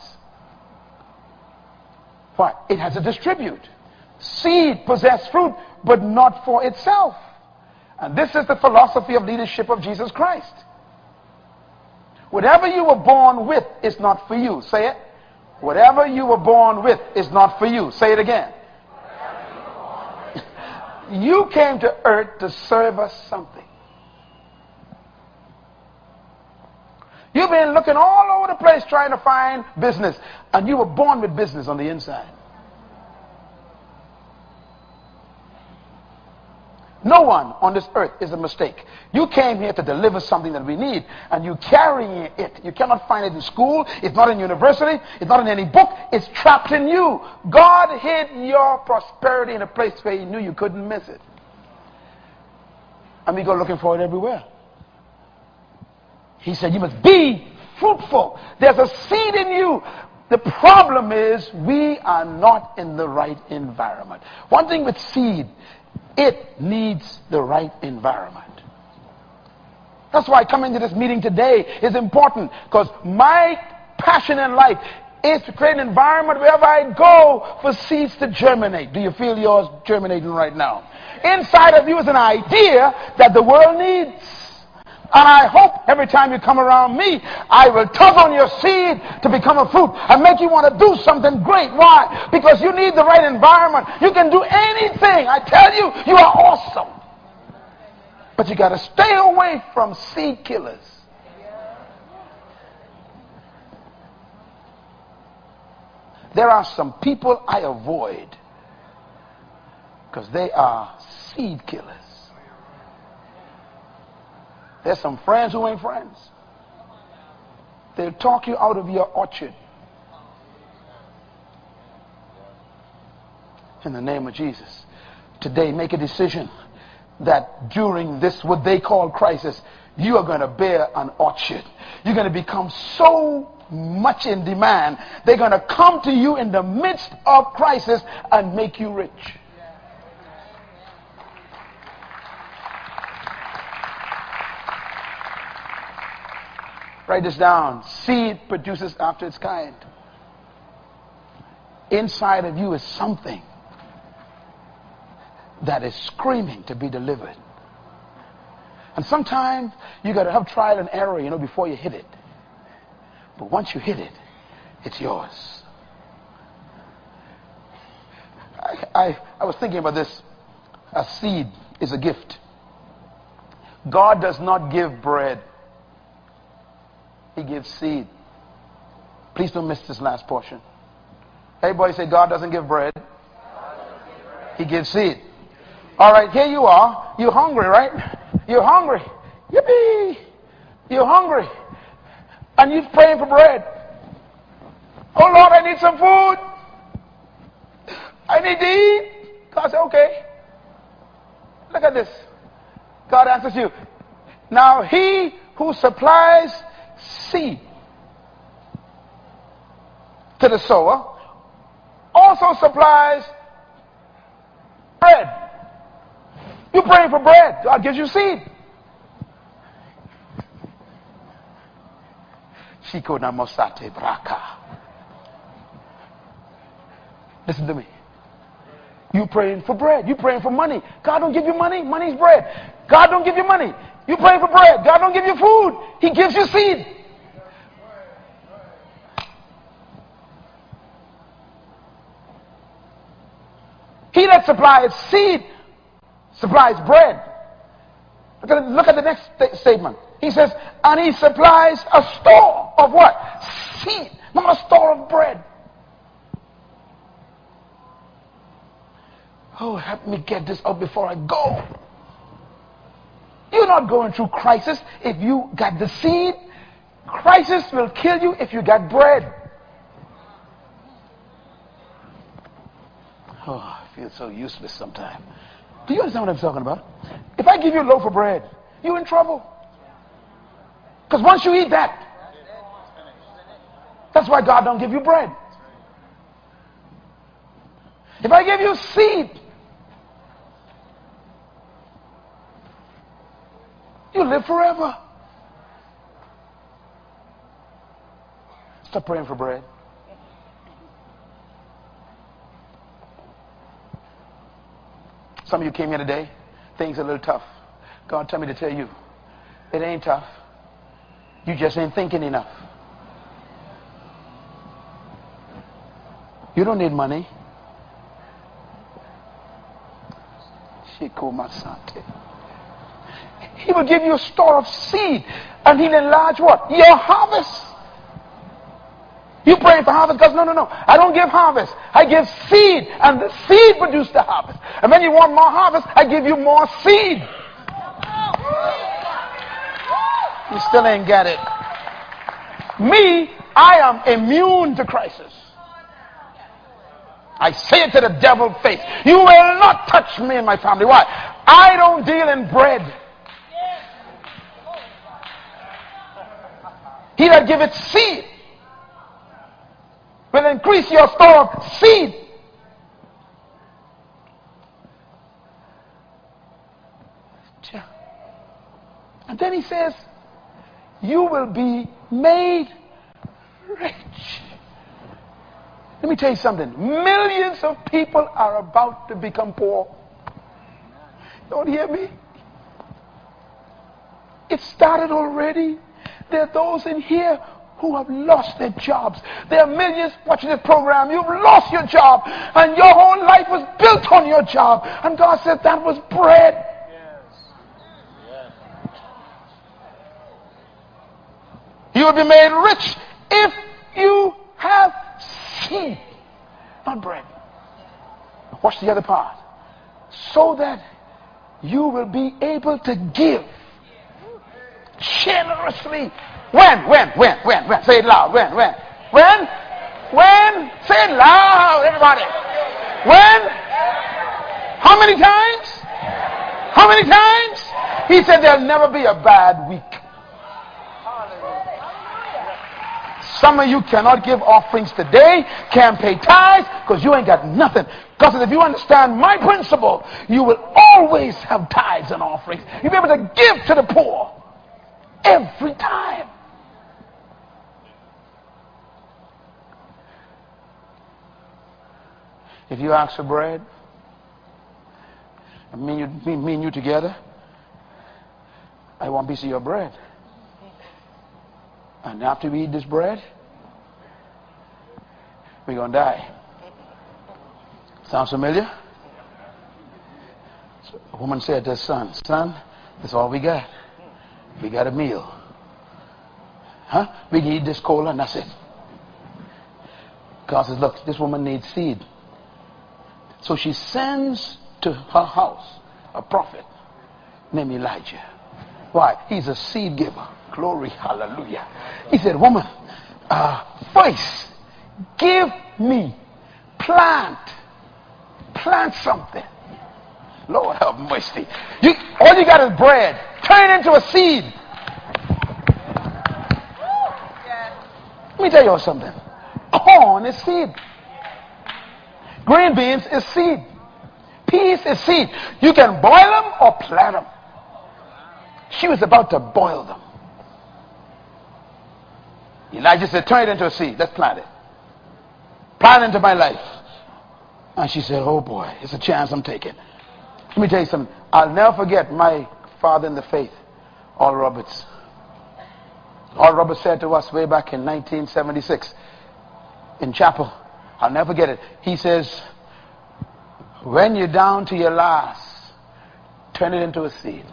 Why? It has to distribute. Seed possess fruit, but not for itself. And this is the philosophy of leadership of Jesus Christ. Whatever you were born with is not for you. Say it. Whatever you were born with is not for you. Say it again. You came to earth to serve us something. You've been looking all over the place trying to find business, and you were born with business on the inside. No one on this earth is a mistake. You came here to deliver something that we need, and you carrying it. You cannot find it in school. It's not in university. It's not in any book. It's trapped in you. God hid your prosperity in a place where he knew you couldn't miss it. And we go looking for it everywhere. He said, you must be fruitful. There's a seed in you. The problem is we are not in the right environment. One thing with seed, it needs the right environment. That's why coming to this meeting today is important, because my passion in life is to create an environment wherever I go for seeds to germinate. Do you feel yours germinating right now? Inside of you is an idea that the world needs. And I hope every time you come around me, I will tug on your seed to become a fruit and make you want to do something great. Why? Because you need the right environment. You can do anything. I tell you, you are awesome. But you got to stay away from seed killers. There are some people I avoid because they are seed killers. There's some friends who ain't friends. They'll talk you out of your orchard. In the name of Jesus. Today, make a decision that during this, what they call crisis, you are going to bear an orchard. You're going to become so much in demand. They're going to come to you in the midst of crisis and make you rich. Write this down. Seed produces after its kind. Inside of you is something that is screaming to be delivered. And sometimes you got to have trial and error, before you hit it. But once you hit it, it's yours. I was thinking about this. A seed is a gift. God does not give bread. He gives seed. Please don't miss this last portion. Everybody say, God doesn't give bread. He gives seed. All right, here you are. You're hungry, right? You're hungry. Yippee! You're hungry. And you're praying for bread. Oh, Lord, I need some food. I need to eat. God said, okay. Look at this. God answers you. Now, he who supplies seed to the sower also supplies bread. You're praying for bread. God gives you seed. Listen to me. You praying for bread. You praying for money. God don't give you money. Money's bread. God don't give you money. You praying for bread. God don't give you food. He gives you seed. He that supplies seed supplies bread. Look at the next statement. He says, and he supplies a store of what? Seed, not a store of bread. Oh, help me get this out before I go. You're not going through crisis if you got the seed. Crisis will kill you if you got bread. Oh, I feel so useless sometimes. Do you understand what I'm talking about? If I give you a loaf of bread, you're in trouble. Because once you eat that, that's why God don't give you bread. If I give you seed, you live forever. Stop praying for bread. Some of you came here today, things are a little tough. God told me to tell you, it ain't tough. You just ain't thinking enough. You don't need money. He will give you a store of seed, and he'll enlarge what? Your harvest. You praying for harvest? God says, no. I don't give harvest. I give seed. And the seed produces the harvest. And when you want more harvest, I give you more seed. You still ain't get it. Me, I am immune to crisis. I say it to the devil's face. You will not touch me and my family. Why? I don't deal in bread. He that giveth seed will increase your store of seed. And then he says, you will be made rich. Let me tell you something. Millions of people are about to become poor. Don't hear me? It started already. There are those in here who have lost their jobs. There are millions watching this program. You've lost your job. And your whole life was built on your job. And God said that was bread. You will be made rich if you have seed, not bread. Watch the other part. So that you will be able to give generously. When? Say it loud. When? Say it loud, everybody. When? How many times? How many times? He said there'll never be a bad week. Some of you cannot give offerings today, can't pay tithes, because you ain't got nothing. God says if you understand my principle, you will always have tithes and offerings. You'll be able to give to the poor every time. If you ask for bread, and me and you together, I want a piece of your bread. And after we eat this bread, we're going to die. Sounds familiar? So a woman said to her son, that's all we got. We got a meal. Huh? We can eat this cola and that's it. God says, look, this woman needs seed. So she sends to her house a prophet named Elijah. Why? He's a seed giver. Glory, hallelujah. He said, woman, first, give me, plant something. Lord have mercy. All you got is bread. Turn it into a seed. Let me tell you all something. Corn is seed. Green beans is seed. Peas is seed. You can boil them or plant them. She was about to boil them. Elijah said, turn it into a seed. Let's plant it. Plant it into my life. And she said, oh boy, it's a chance I'm taking. Let me tell you something. I'll never forget my father in the faith, Oral Roberts. Oral Roberts said to us way back in 1976 in chapel, I'll never forget it. He says, when you're down to your last, turn it into a seed.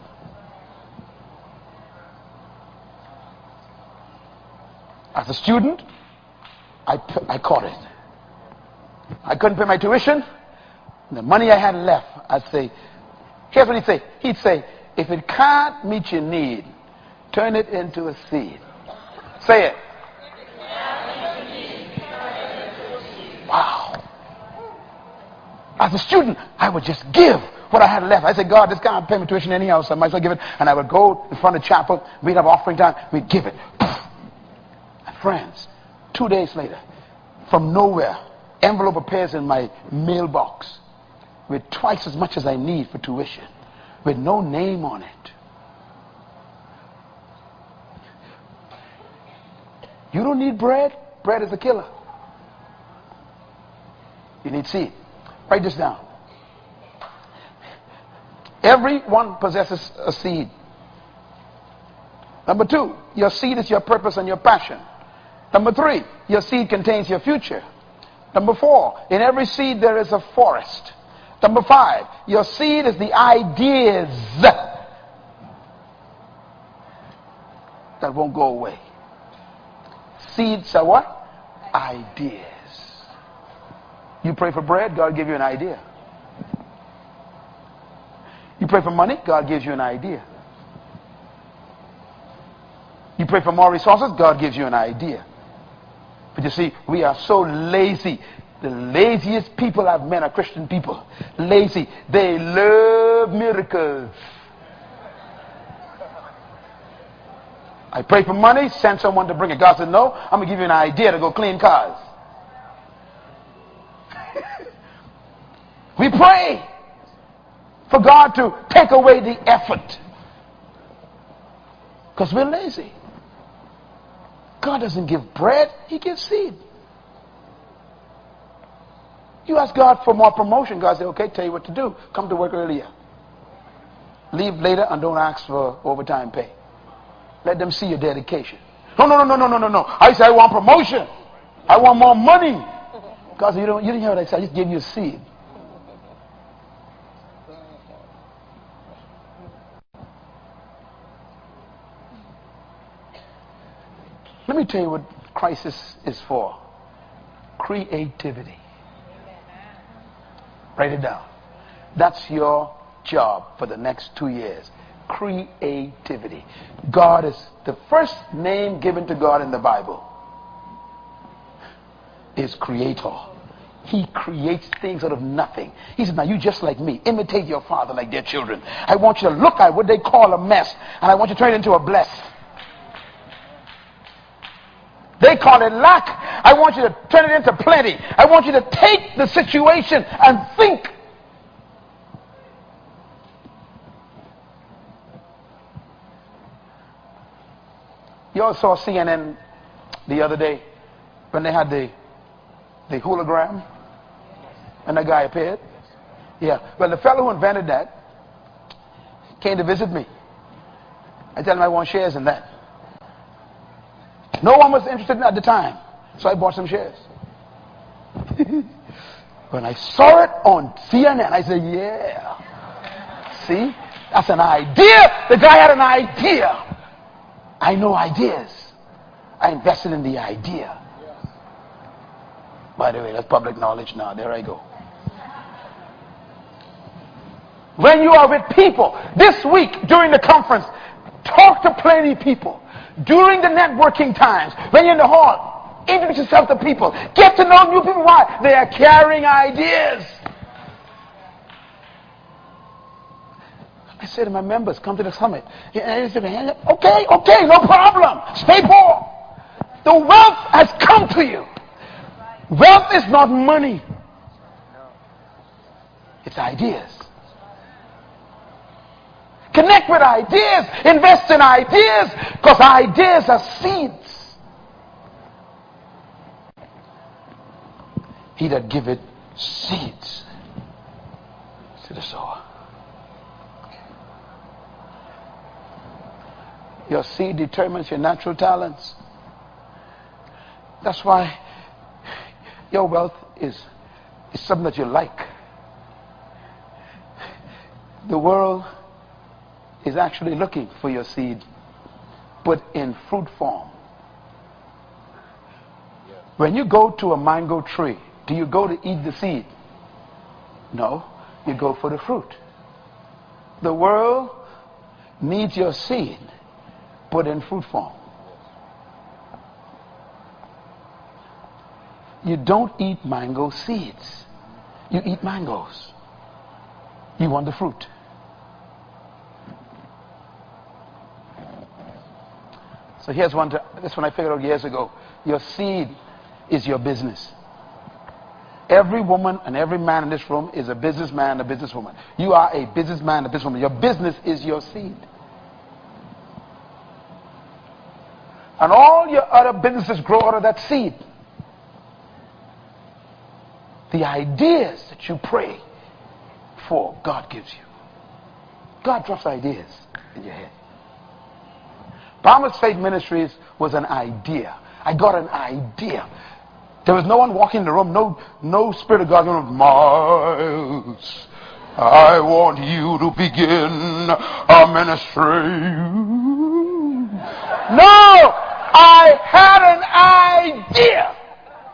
As a student, I caught it. I couldn't pay my tuition. The money I had left, I'd say, here's what he'd say. He'd say, if it can't meet your need, turn it into a seed. Say it. Wow. As a student, I would just give what I had left. I said, God, this can't pay my tuition anyhow, so I might as well give it. And I would go in front of chapel. We'd have offering time. We'd give it. Friends, 2 days later, from nowhere, envelope appears in my mailbox with twice as much as I need for tuition, with no name on it. You don't need bread. Bread is a killer. You need seed. Write this down. Everyone possesses a seed. Number 2, your seed is your purpose and your passion. Number 3, your seed contains your future. Number 4, in every seed there is a forest. Number 5, your seed is the ideas that won't go away. Seeds are what? ideas. You pray for bread, God gives you an idea. You pray for money, God gives you an idea. You pray for more resources, God gives you an idea. But you see, we are so lazy. The laziest people I've met are Christian people. Lazy. They love miracles. I pray for money, send someone to bring it. God said, no, I'm going to give you an idea to go clean cars. We pray for God to take away the effort because we're lazy. God doesn't give bread, He gives seed. You ask God for more promotion, God says, okay, tell you what to do. Come to work earlier. Leave later and don't ask for overtime pay. Let them see your dedication. No. I say I want promotion. I want more money. God said, you didn't hear what I said. I just gave you a seed. Let me tell you what crisis is for. Creativity. Write it down. That's your job for the next 2 years. Creativity. God is the first name given to God in the Bible is Creator. He creates things out of nothing. He said, now you just like me. Imitate your father like their children. I want you to look at what they call a mess and I want you to turn it into a bless. They call it lack. I want you to turn it into plenty. I want you to take the situation and think. You all saw CNN the other day when they had the hologram and that guy appeared? Yeah. Well, the fellow who invented that came to visit me. I tell him I want shares in that. No one was interested in it at the time, so I bought some shares. When I saw it on CNN, I said, yeah. See? That's an idea. The guy had an idea. I know ideas. I invested in the idea. By the way, that's public knowledge now. There I go. When you are with people, this week during the conference, talk to plenty of people. During the networking times, when you're in the hall, introduce yourself to people. Get to know new people. Why? They are carrying ideas. I say to my members, come to the summit. Okay, no problem. Stay poor. The wealth has come to you. Wealth is not money. It's ideas. Connect with ideas. Invest in ideas. Because ideas are seeds. He that giveth seeds to the sower. Your seed determines your natural talents. That's why your wealth is something that you like. The world is actually looking for your seed, but in fruit form. When you go to a mango tree, do you go to eat the seed? No, you go for the fruit. The world needs your seed, but in fruit form. You don't eat mango seeds. You eat mangoes. You want the fruit. So here's one. This one I figured out years ago. Your seed is your business. Every woman and every man in this room is a businessman, a businesswoman. You are a businessman, a businesswoman. Your business is your seed. And all your other businesses grow out of that seed. The ideas that you pray for, God gives you. God drops ideas in your head. Promise Faith Ministries was an idea. I got an idea. There was no one walking in the room, no Spirit of God going, Miles, I want you to begin a ministry. No! I had an idea.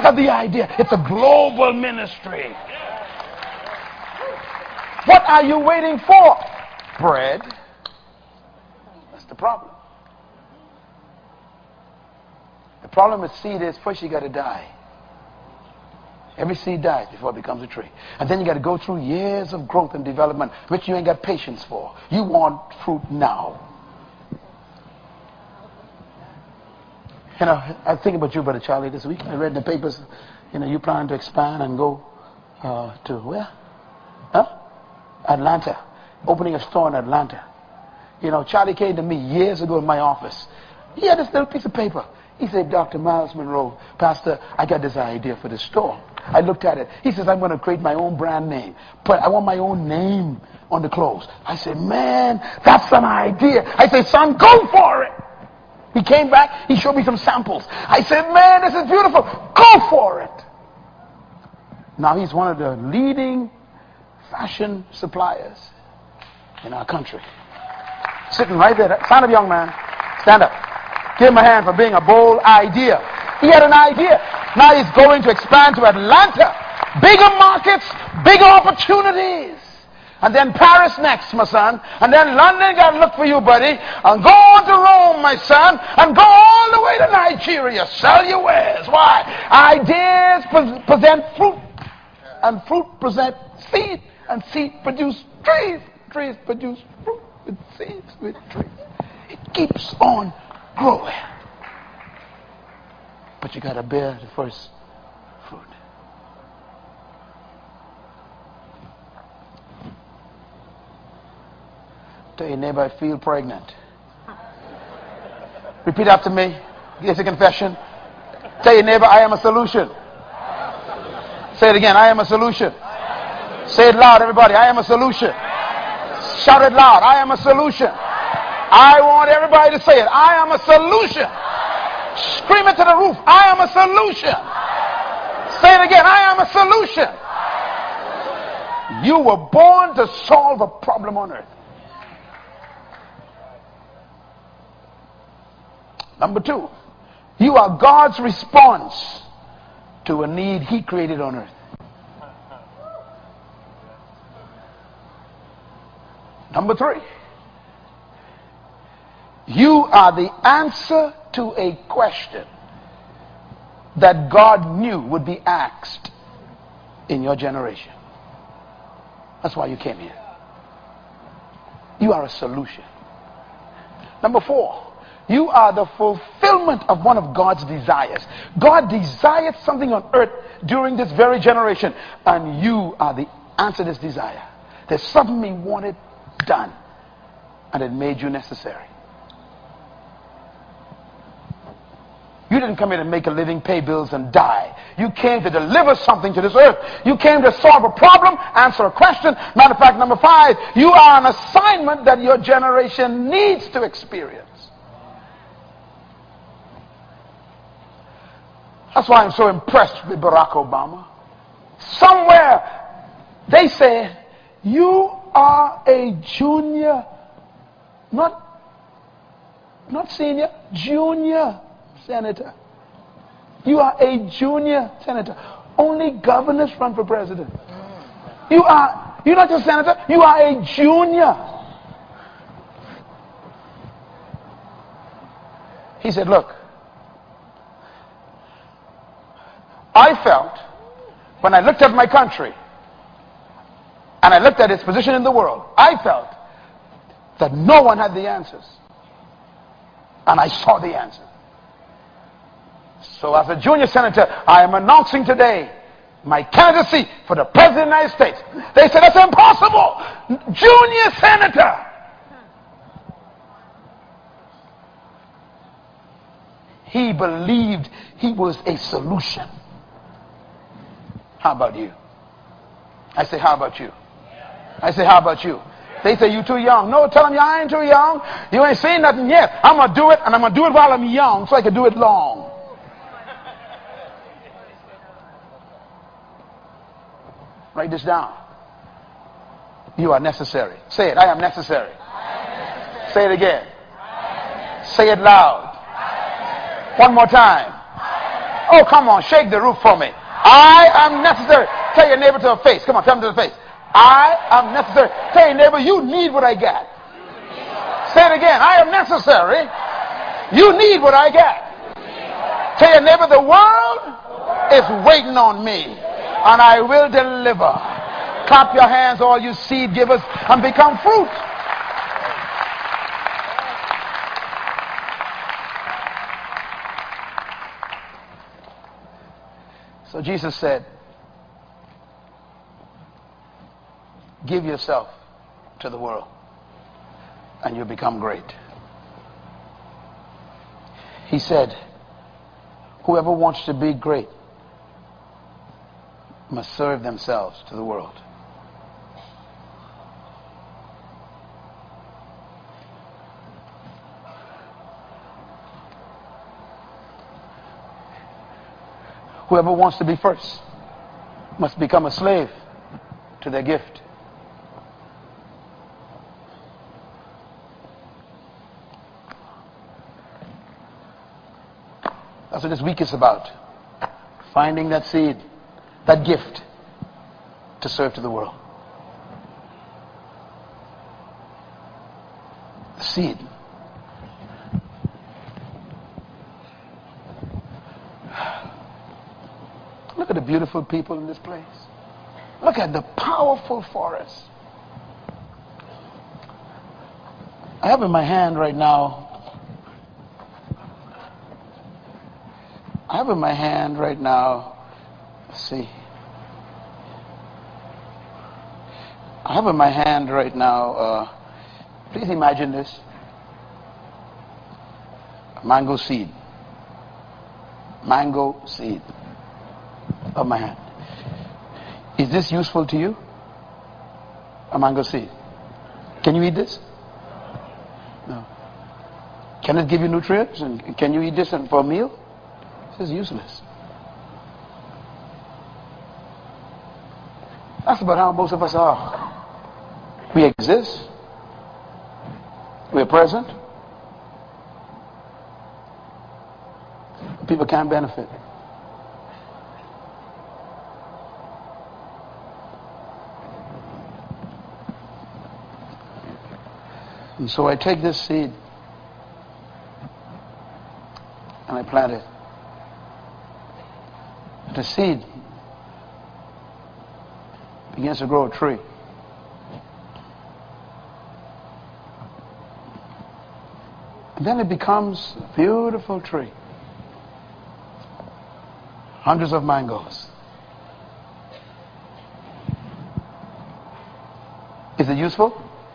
got the idea. It's a global ministry. What are you waiting for? Bread. That's the problem. The problem with seed is first you got to die. Every seed dies before it becomes a tree. And then you got to go through years of growth and development, which you ain't got patience for. You want fruit now. You know, I was thinking about you, Brother Charlie, this week. I read in the papers, you know, you plan to expand and go to where? Atlanta. Opening a store in Atlanta. You know, Charlie came to me years ago in my office. He had this little piece of paper. He said, Dr. Miles Monroe, Pastor, I got this idea for the store. I looked at it. He says, I'm going to create my own brand name. But I want my own name on the clothes. I said, man, that's an idea. I said, son, go for it. He came back. He showed me some samples. I said, man, this is beautiful. Go for it. Now he's one of the leading fashion suppliers in our country. Sitting right there. Stand up, young man. Stand up. Give him a hand for being a bold idea. He had an idea. Now he's going to expand to Atlanta. Bigger markets, bigger opportunities. And then Paris next, my son. And then London, got to look for you, buddy. And go on to Rome, my son. And go all the way to Nigeria. Sell your wares. Why? Ideas present fruit. And fruit present seed. And seed produce trees. Trees produce fruit with seeds with trees. It keeps on growing. But you got to bear the first fruit. Tell your neighbor, I feel pregnant. Repeat after me. Give a confession. Tell your neighbor, I am a solution. Say it again, I am a solution. Say it loud, everybody. I am a solution. Shout it loud. I am a solution. I want everybody to say it. I am a solution. Scream it to the roof. I am a solution. Say it again. I am a solution. You were born to solve a problem on earth. Number two, you are God's response to a need He created on earth. Number three, you are the answer to a question that God knew would be asked in your generation. That's why you came here. You are a solution. Number four, you are the fulfillment of one of God's desires. God desired something on earth during this very generation, and you are the answer to this desire. There's something He wanted done, and it made you necessary. You didn't come here to make a living, pay bills, and die. You came to deliver something to this earth. You came to solve a problem, answer a question. Matter of fact, number five, you are an assignment that your generation needs to experience. That's why I'm so impressed with Barack Obama. Somewhere they said, you are a junior, not senior, junior senator. You are a junior senator. Only governors run for president. You're not just a senator, you are a junior. He said, look, I felt when I looked at my country and I looked at its position in the world, I felt that no one had the answers. And I saw the answer. So as a junior senator, I am announcing today my candidacy for the President of the United States. They said, that's impossible. Junior senator. He believed he was a solution. How about you? I say, how about you? I say, how about you? They say, you too young. No, tell them I ain't too young. You ain't saying nothing yet. I'm going to do it, and I'm going to do it while I'm young so I can do it long. Write this down. You are necessary. Say it. I am necessary. Say it again. Say it loud. One more time. Oh, come on, shake the roof for me. I am necessary. Tell your neighbor to the face. Come on, tell him to the face. I am necessary. Tell your neighbor, you need what I got. Say it again. I am necessary. You need what I got. Tell your neighbor, the world is waiting on me, and I will deliver. Clap your hands, all you seed givers, and become fruit. So Jesus said, give yourself to the world and you'll become great. He said, whoever wants to be great must serve themselves to the world. Whoever wants to be first must become a slave to their gift. That's what this week is about. Finding that seed, that gift to serve to the world. The seed. Look at the beautiful people in this place. Look at the powerful forest. I have in my hand right now, let's see. I have in my hand right now, please imagine this. A mango seed. Mango seed. Of my hand. Is this useful to you? A mango seed. Can you eat this? No. Can it give you nutrients? And can you eat this for a meal? This is useless. That's about how most of us are. We exist. We're present. People can't benefit. And so I take this seed and I plant it. The seed begins to grow a tree. And then it becomes a beautiful tree. Hundreds of mangoes. Is it useful?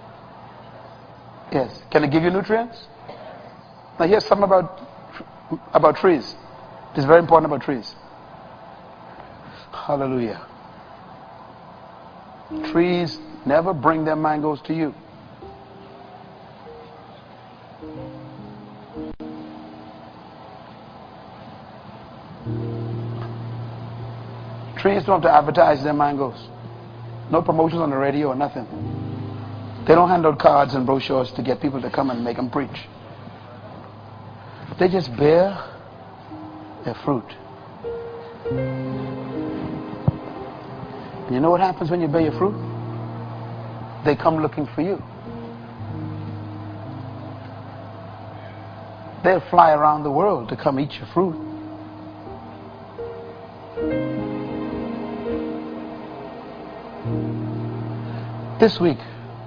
Yes. Can it give you nutrients? Now here's something about trees. This is very important about trees. Hallelujah. Trees never bring their mangoes to you. Trees don't have to advertise their mangoes. No promotions on the radio or nothing. They don't hand out cards and brochures to get people to come and make them preach. They just bear their fruit. And you know what happens when you bear your fruit? They come looking for you. They'll fly around the world to come eat your fruit. This week,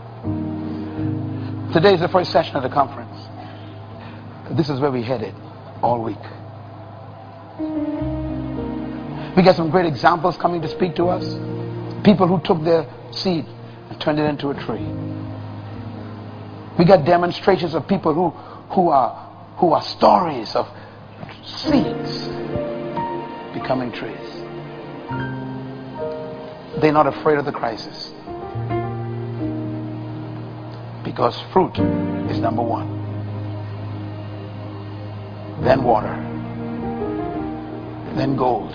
today is the first session of the conference. This is where we headed all week. We got some great examples coming to speak to us. People who took their seed and turned it into a tree. We got demonstrations of people who are stories of seeds becoming trees. They're not afraid of the crisis. Because fruit is number one. Then water. Then gold.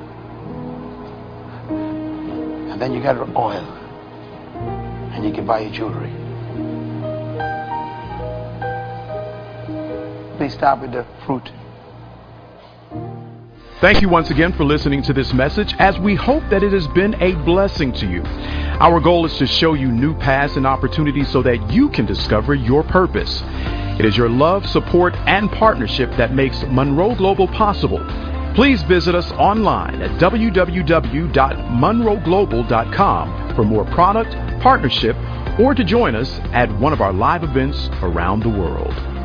And then you got oil. And you can buy your jewelry. Please start with the fruit. Thank you once again for listening to this message, as we hope that it has been a blessing to you. Our goal is to show you new paths and opportunities so that you can discover your purpose. It is your love, support, and partnership that makes Monroe Global possible. Please visit us online at www.monroeglobal.com for more product, partnership, or to join us at one of our live events around the world.